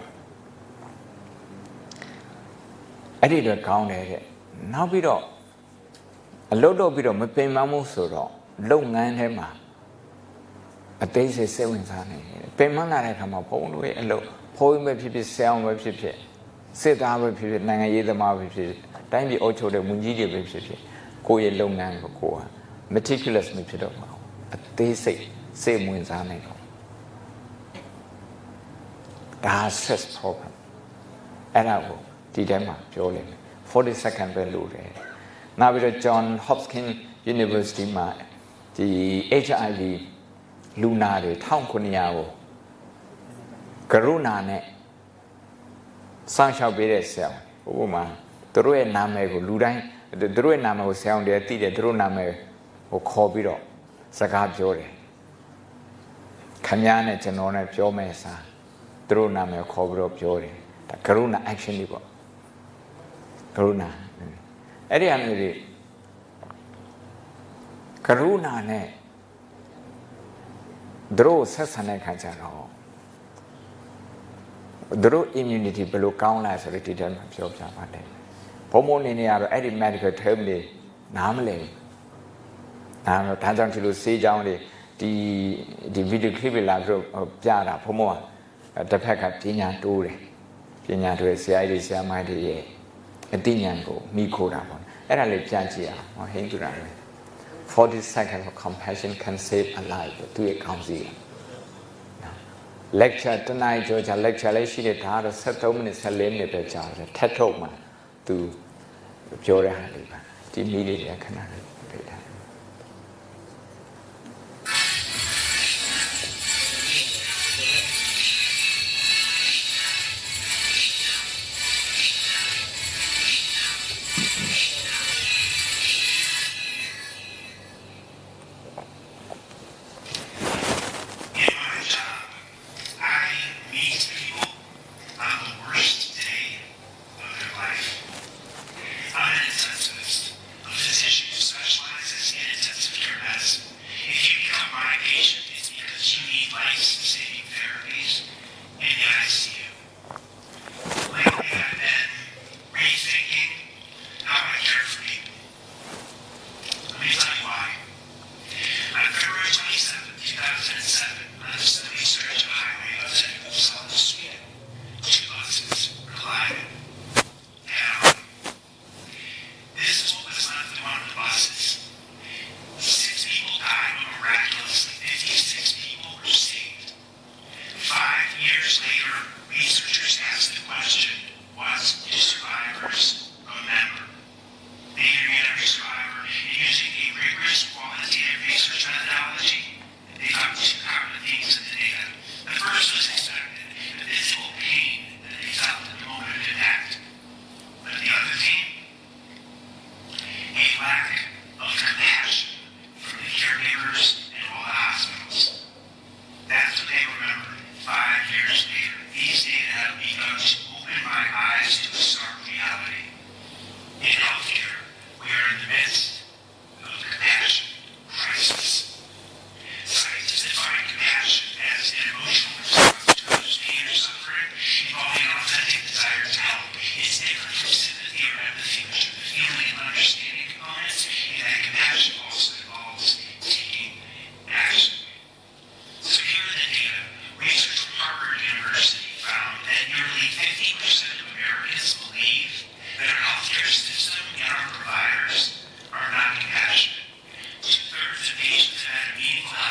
I did a count at it. Now we don't. A lot of it on my pay mamusoro, long man hema. A days is 7 sunny. Payman come up all the way and low. Poem web people, sound web people. Sit down with people, Nanga the Marvel people. Time the Ocho the Munji web people. Go a long man for Koa. Meticulous me pit of a day say, same wins are made. That's stress problem. And I will, dilemma, purely. 42nd value. Now with the John Hopkins University, the HIV Luna, the town Kuniao, Karuna ne, San shall be there, sell. Oh, man, the Ruin Name, Ludine, the Druid Name was sound there, the Druname, or Cobido, Sagat Jore. Kanyane, Janona, Jomesa, Druname, Cobido, Jore, the Karuna action. Karuna. Ariane Karuna ne draw Sassane Kajano. Draw immunity below count as a return of your Japade. Pomoninia, any medical term, namely. Now, Tanzan see down the video clip of Jara, Pomoa, the pack of Tina Dure. Tina to a CID, Mighty. A dinyango, Miko Ramon, and I live Jangia or Hinduran. 40 seconds of compassion can save a life to a council. Lecture tonight, Georgia lecture, she did hard 7 minutes a lane per charge, a tatoma to Pure Haliba. The immediately I cannot repeat that. Two-thirds of patients had a meaningful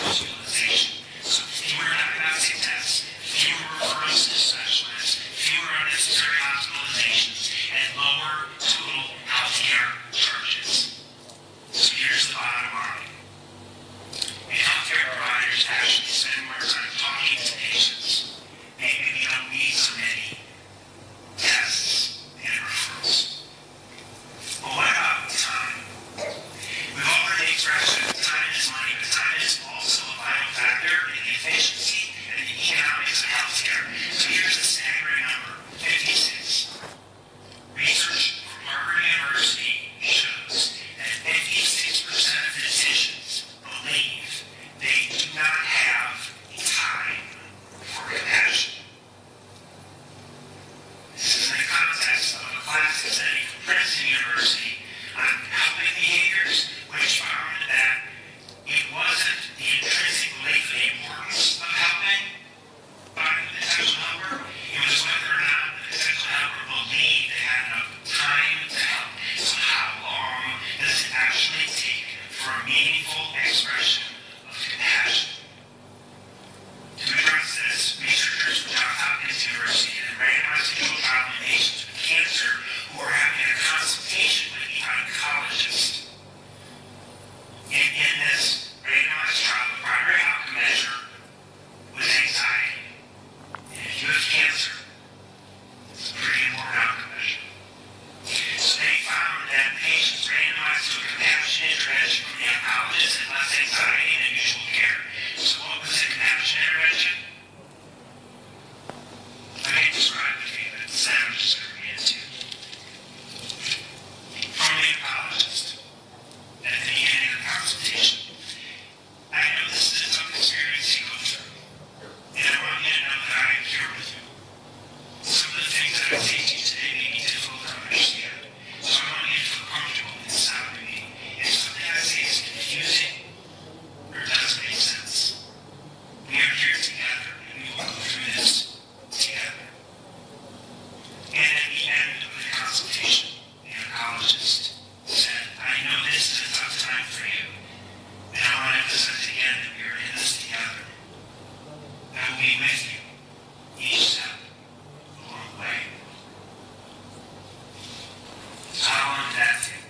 resource utilization. So fewer diagnostic tests, fewer referrals to specialists, fewer unnecessary hospitalizations, and lower total healthcare charges. So here's the bottom line. If healthcare providers actually spend more time talking to patients, maybe we don't need so many tests and referrals. But what about time? We've already expressed that time is money, but time is also a vital factor in the efficiency and the economics of healthcare. So here's the staggering number, 56. Research from Harvard University shows that 56% of physicians believe they do not have time for compassion. This is in the context of a classic study from Princeton University on helping behaviors, which found that it wasn't the intrinsic belief in the importance of helping by the potential helper, it was whether or not the potential helper believed they had enough time to help. So how long does it actually take for a meaningful expression of compassion? To address this, researchers from Johns Hopkins University and randomized controlled trial in patients with cancer who are having a consultation with the oncologist. In this randomized trial, the primary outcome measure was anxiety. And if you have cancer, it's a pretty important outcome measure. So they found that patients randomized to a compassionate intervention from the oncologist had less anxiety than usual care. So what was the compassionate intervention? Let me describe it to you, but it's I'm just going to read it to you. From the oncologist at the beginning of the consultation. I know this is a tough experience you go through, and I want you to know that I am here with you. Some of the things that I say to you today may be difficult to understand, so I want you to feel comfortable in sounding me. If something I say is confusing or doesn't make sense, we are here together, and we will go through this together. And at the end of the consultation, the oncologist said, I know this is a tough time for you, and I want to emphasize again that we are in this together. I will be with you each step along the way. So how long did that take?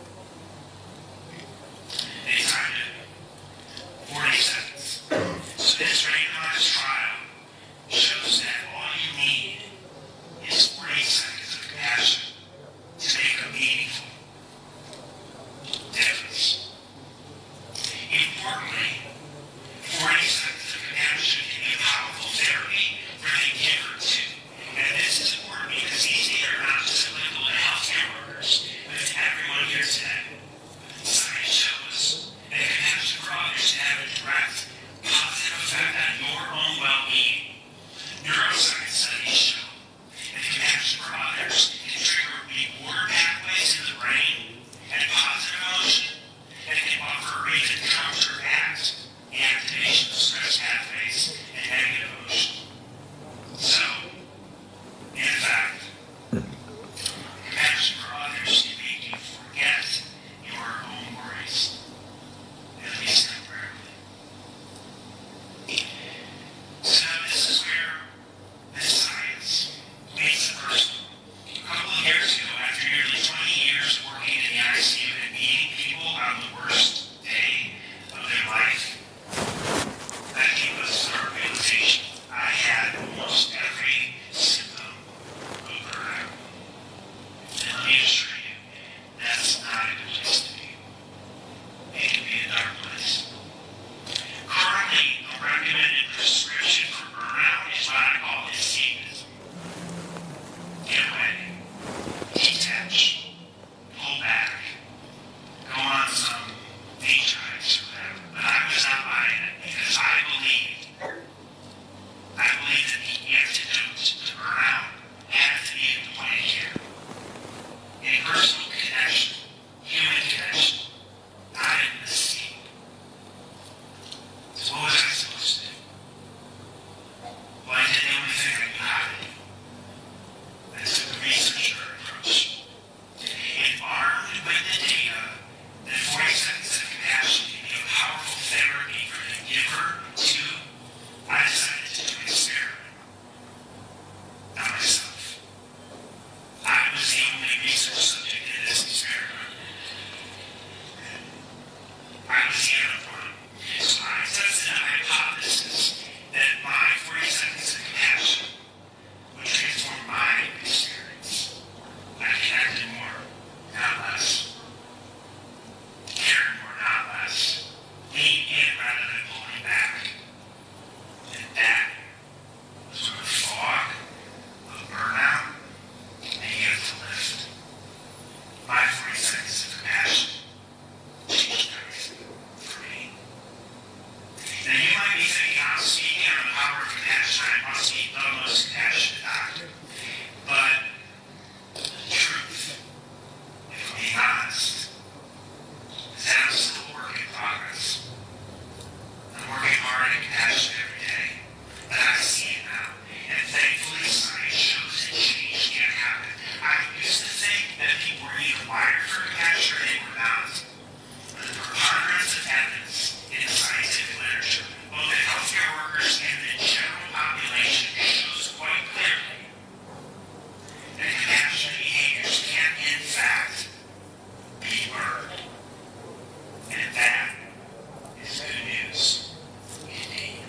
They timed it 40 seconds. So this randomized trial shows that all you need is 40 seconds of compassion to make a meaningful difference. Importantly, 40 seconds of compassion can be a powerful therapy for the giver too. And this is important because these data are not just applicable to healthcare workers, but to everyone here today. Science shows that compassion for others can have a direct, positive effect on your own well-being. Neuroscience studies show that compassion for others can trigger reward pathways in the brain and positive emotion, and it can buffer or even counteract the activation of stress compassion every day. But I see it now. And thankfully, science shows that change can happen. I used to think that people were either wired for compassion or they were not. But the preponderance of evidence in scientific literature, both in healthcare workers and the general population, shows quite clearly that compassionate behaviors can, in fact, be learned. And that is good news indeed.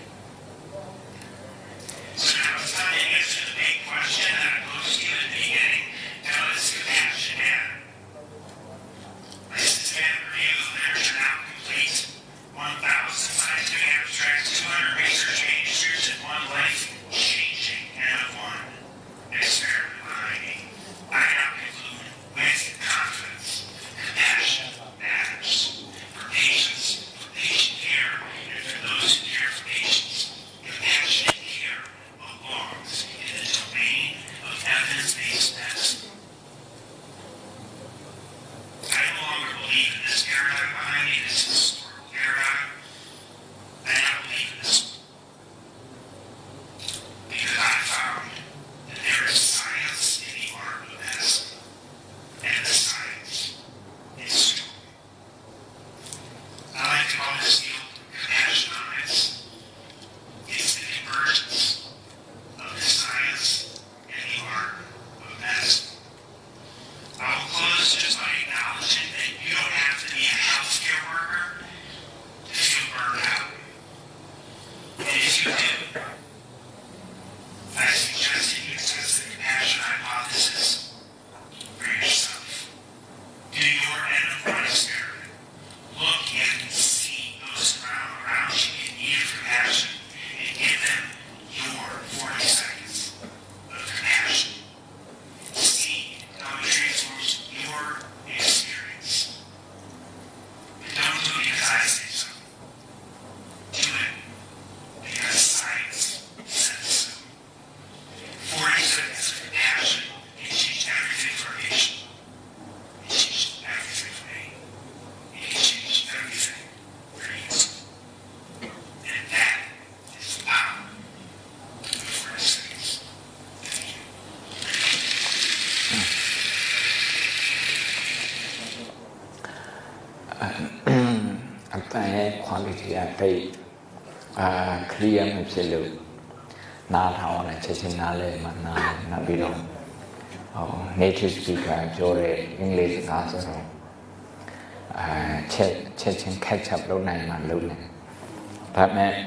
So now it's time to answer the big question that I posed to you at the beginning. Does compassion matter? This is a review of literature now complete. 1,000 scientific abstracts, 200 research manuscripts, and one life-changing N of 1 experiment behind me. I now conclude with confidence. Compassion matters. For patients, for patient care, and for those who care for patients, compassionate care belongs in the domain of evidence-based medicine. I no longer believe in this paradigm behind me, this historical paradigm. I now believe in this one. Because I found that there is science in the art of medicine. And the science is strong. I like to call this field compassionomics. It's the convergence of the science and the art of medicine. I will close just by acknowledging that you don't have to be a healthcare worker to feel burned out. And if you do, I suggest that you test the compassion hypothesis for yourself. Do your N of 1 experiment. Look and see those around you in need of compassion and give them your 40 seconds of compassion. See how it transforms your experience. But don't do it because I say so. Do it because science says so. 40 seconds of compassion can change everything for a patient. It changed everything for me. It can change everything for you. And that is the power of 40 seconds. Thank you. အတန်ရဲ့ quality ကတိတ်clear မဖြစ်လို့နားထောင်ရချက်ချင်းနားလဲမှနားနောက်ပြီးတော့native speaker ပြောတဲ့အင်္ဂလိပ်စကားဆိုတော့ချက်ချင်း catch up လုပ်နိုင်မှလုပ်နိုင်ဒါပေမဲ့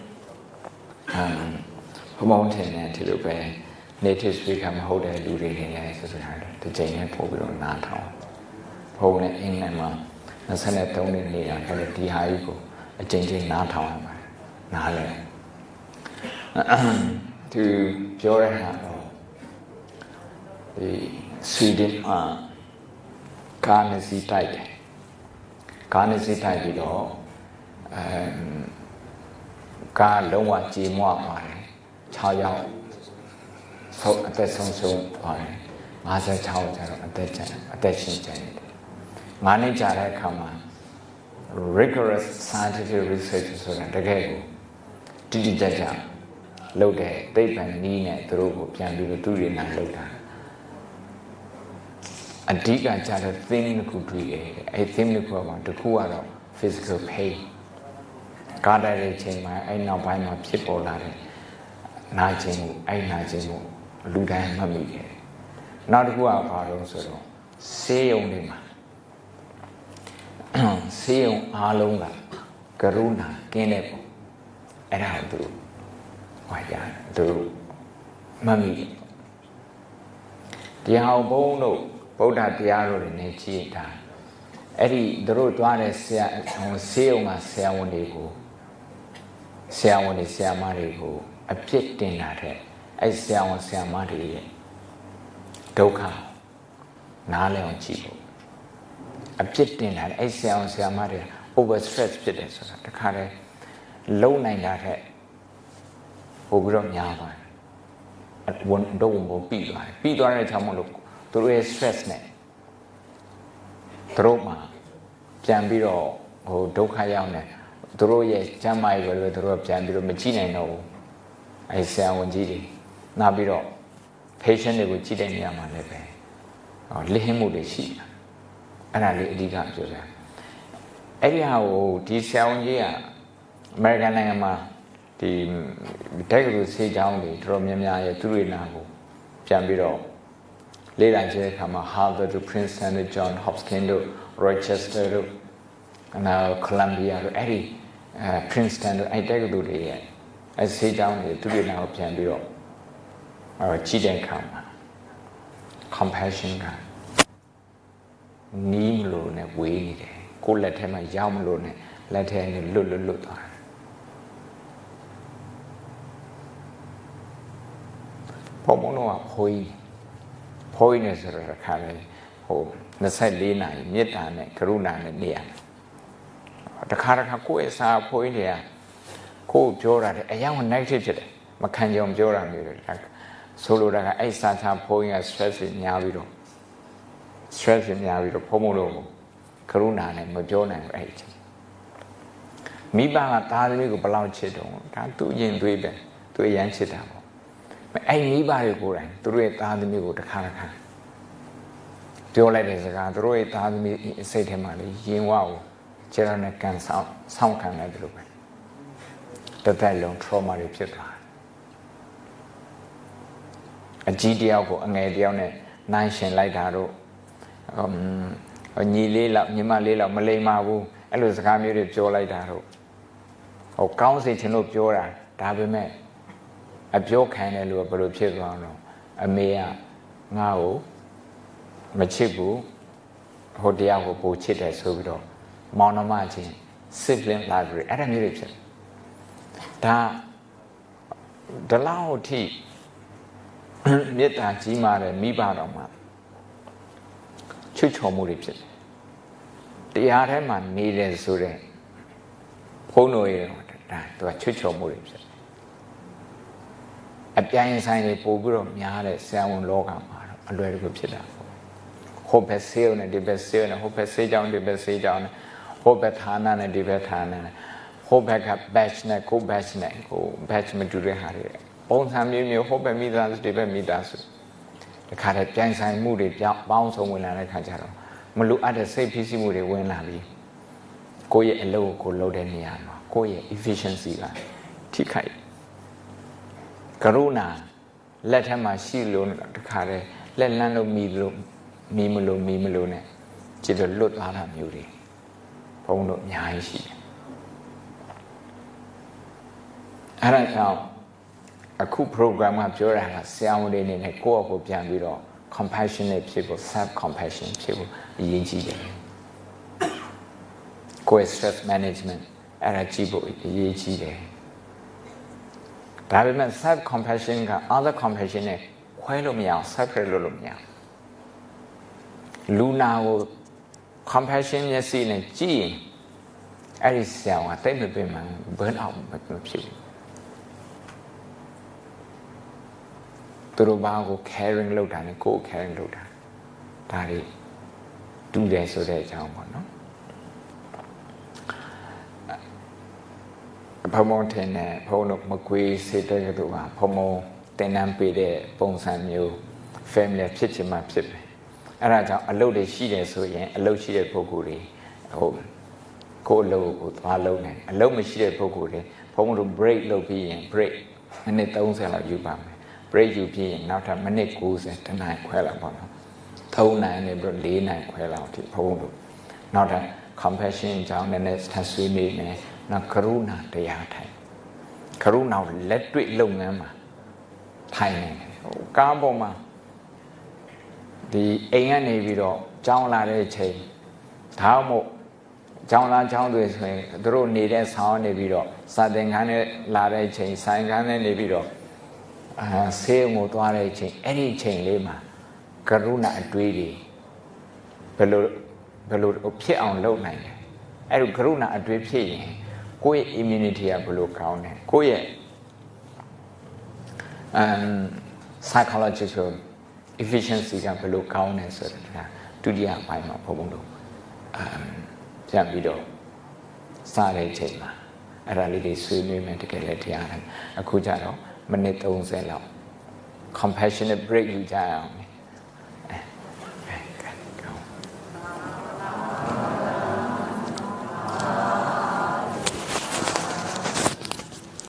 ဘုံဘုံထင်တယ်ဒီလိုပဲ native speaker မဟုတ်တဲ့လူတွေနေလဲဆိုဆိုတာတစ်ချိန်နဲ့ပို့ပြီးတော့နားထောင်ဘုံနဲ့အင်္ဂလိပ်မှာ23နှစ်နေတာခက်တဲ့ဒီဟာကြီးကိုအချိန်ချင်းနားထောင်ရပါတယ်နားလဲသူပြောရတာတော့ဒီဆွီဒင်မှာကားနစီတိုက်တယ်ကားနစီတိုက်ပြီးတော့ကားလုံးဝကြေမွပါတယ်6ယောက်ဆုံးအသက်ဆုံးပါတယ်56ကျတော့အသက်ရှင်ကျန်တယ်9နှစ်ကြာတဲ့အခါမှာ rigorous scientific research ဆိုတာတကယ်ကိုတိတိကျကျလုပ်တဲ့သိပ္ပံနည်းနဲ့သူတို့ကိုပြန်ပြီးတော့သူတွေနာလုပ်တာအဓိကကျတဲ့ theme တစ်ခုတွေ့တယ်အဲ theme တစ်ခုကတော့တစ်ခုကတော့ physical pain ကားတဲ့ချိန်မှာအဲနောက်ပိုင်းမှာဖြစ်ပေါ်လာတဲ့နာကျင်မှုအဲနာကျင်မှုလူတိုင်းမှတ်မိတယ်နောက်တစ်ခုကဘာလို့ဆိုတော့ဆေးရုံတွေမှာဆေးရုံအားလုံးကကရုဏာကင်းတဲ့ပုံအဲ့ဒါကိုသူဟောရတယ်သူမှတ်မိတယ်တရားဘုံတို့ဗုဒ္ဓတရားတို့တွေနဲ့ကြည်တာအဲ့ဒီသူတို့သွားတဲ့ဆေးရုံမှာဆရာဝန်တွေကိုဆရာဝန်တွေဆရာမတွေကိုအပြစ်တင်တာတဲ့အဲ့ဆရာဝန်ဆရာမတွေရဲ့ဒုက္ခနားလည်အောင်ကြည့်ဖို့အပြစ်တင်တာအဲ့ဆရာဝန်ဆရာမတွေ over stress ဖြစ်တယ်ဆိုတာတခါတည်းလုံနိုင်တာတဲ့ပို့ပြီးတော့များပါတယ်ဝန်တော့ဘပြီးသွားတဲ့ကြောင့်မလို့သူတို့ရဲ့ stress နဲ့သူတို့မှာပြန်ပြီးတော့ဒုက္ခရောက်နေသူတို့ရဲ့ကျမ်းမာရေးပဲသူတို့ပြန်ပြီးတော့မကြည့်နိုင်တော့ဘူးအဲဆရာဝန်ကြီးတွေနောက်ပြီးတော့ patient တွေကိုကြည့်တဲ့နေရာမှာလည်းပဲလစ်ဟင်းမှုတွေရှိတာအဲ့ဒါလေးအဓိကပြောတာအဲ့ဒီဟာကိုဒီဆရာဝန်ကြီးကအမေရိကန်နိုင်ငံမှာဒီတက္ကသိုလ်ဆေးကျောင်းတွေတော်တော်များများရဲ့သူတွေနာကိုပြန်ပြီးတော့လေ့လာကြည့်တဲ့အခါမှာ Harvard တို့ Princeton တို့ John Hopkins တို့ Rochester တို့နောက် Columbia တို့အဲ့ဒီPrinceton တို့အဲ့တက္ကသိုလ်တွေရဲ့အဲ့ဆေးကျောင်းတွေသူတွေနာကိုပြန်ပြီးတော့ကြည့်တဲ့အခါမှာ compassion ကနီးမလို့နဲ့ဝေးနေတယ်ကိုယ်လက်ထဲမှာရောက်မလို့နဲ့လက်ထဲနဲ့လွတ်သွားတယ်ဘုံဘုံတော့ဖိုးနေဆိုတော့ခါလေဟို24နာရီမေတ္တာနဲ့ကရုဏာနဲ့နေရတယ်တခါကိုယ့်ရဲ့စာဖိုးတွေကကိုယ်ပြောတာတဲ့အရင်က negative ဖြစ်တယ်မခံကြုံပြောတာမျိုးတွေဆိုလိုတာကအဲ့စာချဖိုးရင် stress များပြီးတော့ဘုံဘုံတို့ကရုဏာနဲ့မပြောနိုင်ဘူးအဲ့ဒီမိဘကသားသမီးကိုဘယ်လောက်ချစ်တော့ဒါသူရင်သွေးပဲသူအရန်ချစ်တာပေါ့အဲ့မိဘတွေကိုယ်တိုင်သူတို့ရဲ့သားသမီးကိုတစ်ခါပြောလိုက်တဲ့စကားသူတို့ရဲ့သားသမီးစိတ်ထဲမှာလေရင်ဝကိုခြေရနဲ့ကန်ဆောင်းခံလိုက်တယ်လို့ပဲတစ်သက်လုံး trauma တွေဖြစ်သွားတယ်အကြီးတယောက်ကိုအငယ်တယောက်နဲ့နိုင်ရှင်လိုက်တာတော့ညီလေးလောက်ညီမလေးလောက်မလိမ္မာဘူးအဲ့လိုစကားမျိုးတွေပြောလိုက်တာတော့ဟိုကောင်းစေချင်လို့ပြောတာဒါပေမဲ့အပြောခံတယ်လို့ဘယ်လိုဖြစ်သွားတော့အမေကငါ့ကိုမချစ်ဘူးဟိုတရားကိုပိုချစ်တယ်ဆိုပြီးတော့မောင်နှမချင်း sibling library အဲ့ဒါမျိုးတွေဖြစ်ဒါလောက်ထိမေတ္တာကြီးမာတဲ့မိဘတော်မှာချွတ်ချော်မှုတွေဖြစ်တယ်တရားထဲမှာနေတယ်ဆိုတဲ့ဘုန်းတော်ရဲ့ဒါသူကချွတ်ချော်မှုတွေဖြစ်တယ်အပြိုင်ဆိုင်တွေပို့ပြီးတော့များတဲ့ဆရာဝန်လောကမှာတော့အလွယ်တကူဖြစ်တာပေါ့ဟိုဘက်ဆေးနဲ့ဒီဘက်ဆေးနဲ့ဟိုဘက်ဆေးကြောင်းဒီဘက်ဆေးကြောင်းနဲ့ဟိုဘက်ဌာနနဲ့ဒီဘက်ဌာနနဲ့ဟိုဘက်က batch နဲ့ကို batch နဲ့ကို batch မတူတဲ့ဟာတွေပုံစံမျိုးဟိုဘက်မိသားစုဒီဘက်မိသားစုတခါတည်းပြိုင်ဆိုင်မှုတွေပေါင်းစုံဝင်လာတဲ့ခါကျတော့မလိုအပ်တဲ့စိတ်ဖိစီးမှုတွေဝင်လာပြီးကိုယ့်ရဲ့အလုပ်ကိုလုပ်တဲ့နေရာမှာကိုယ့်ရဲ့ efficiency ကထိခိုက်ကရုဏာလက်ထက်မှာရှိလို့တခါတည်းလက်လန်းလို့မီမလို့နဲ့จิตလွတ်သွားတာမျိုးတွေဘုံတို့အများကြီးရှိတယ်အဲ့ဒါကြောင့်အခု program ကပြောတာကဆရာဝန်တွေအနေနဲ့ကိုယ့်အကိုပြန်ပြီးတော့ compassionate ဖြစ်ဖို့ self compassion ဖြစ်ဖို့အရေးကြီးတယ်ကိုယ့် stress management အဲ့ဒါကြည့်ဖို့အရေးကြီးတယ်ဒါပေမဲ့ self compassion က other compassion နဲ့ခွဲလို့မရအောင် separate လုပ်လို့မရအောင်လူနာကို compassion မျက်စိနဲ့ကြည့်ရင်အဲ့ဒီဆရာကတိတ်မပင်မှ burn out မဖြစ်ဘူးသူတို့ဘာကို caring လုပ်တာနဲ့ကိုယ် caring လုပ်တာဒါတွေတူတယ်ဆိုတဲ့အကြောင်းပေါ့နော်ဘုံဘုံထင်တယ်ဘုံတို့မကွေးစေတဲ့ကတို့ကဘုံဘုံတင်နန်းပေးတဲ့ပုံစံမျိုး family ဖြစ်ချင်မှဖြစ်ပဲအဲ့ဒါကြောင့်အလုပ်တွေရှိတယ်ဆိုရင်အလုပ်ရှိတဲ့ပုဂ္ဂိုလ်တွေဟိုကိုယ်အလုပ်ကိုသွားလုပ်နေအလုပ်မရှိတဲ့ပုဂ္ဂိုလ်တွေဘုံဘုံတို့ break လုပ်ပြီးရင် break မိနစ်30လောက်ယူပါမယ် break ယူပြီးရင်နောက်ထပ်မိနစ်90တနားခွဲလောက်ပေါ့နော်3နိုင်နေပြီး4နိုင်ခွဲလောက်ထိဘုံတို့နောက်ထပ် compassion ကြောင့်လည်းဆက်ဆွေးနေမယ်နောက်ကရုဏာတရားထိုင်ကရုဏာလက်တွေ့လုပ်ငန်းမှာထိုင်နေတယ်ဟိုကားပေါ်မှာဒီအိမ်ကနေပြီးတော့ကြောင်းလာတဲ့ချိန်ဒါမှမဟုတ်ကြောင်းလာကြောင်းတွေဆိုရင်သူတို့နေတဲ့ဆောင်းနေပြီးတော့စာသင်ခန်းနဲ့လာတဲ့ချိန်ဆိုင်ခန်းနဲ့နေပြီးတော့ဆေးရုံကိုသွားတဲ့ချိန်အဲ့ဒီချိန်လေးမှာကရုဏာအတွေးတွေဘယ်လိုဖြစ်အောင်လုပ်နိုင်လဲအဲ့ဒီကရုဏာအတွေးဖြစ်ရင်ကိုယ့်ရဲ့ immunity ကဘယ်လိုကောင်းလဲကိုယ့်ရဲ့psychological efficiency ကဘယ်လိုကောင်းလဲဆိုတော့ဒုတိယပိုင်းမှာဘုံဘုံတို့ပြန်ပြီးတော့စားတဲ့အချိန်မှာအဲ့ဒါလေးတွေဆွေးနွေးမယ်တကယ်လည်းတရားတယ်အခုကြတော့မိနစ်30လောက် compassionate break ယူကြရအောင်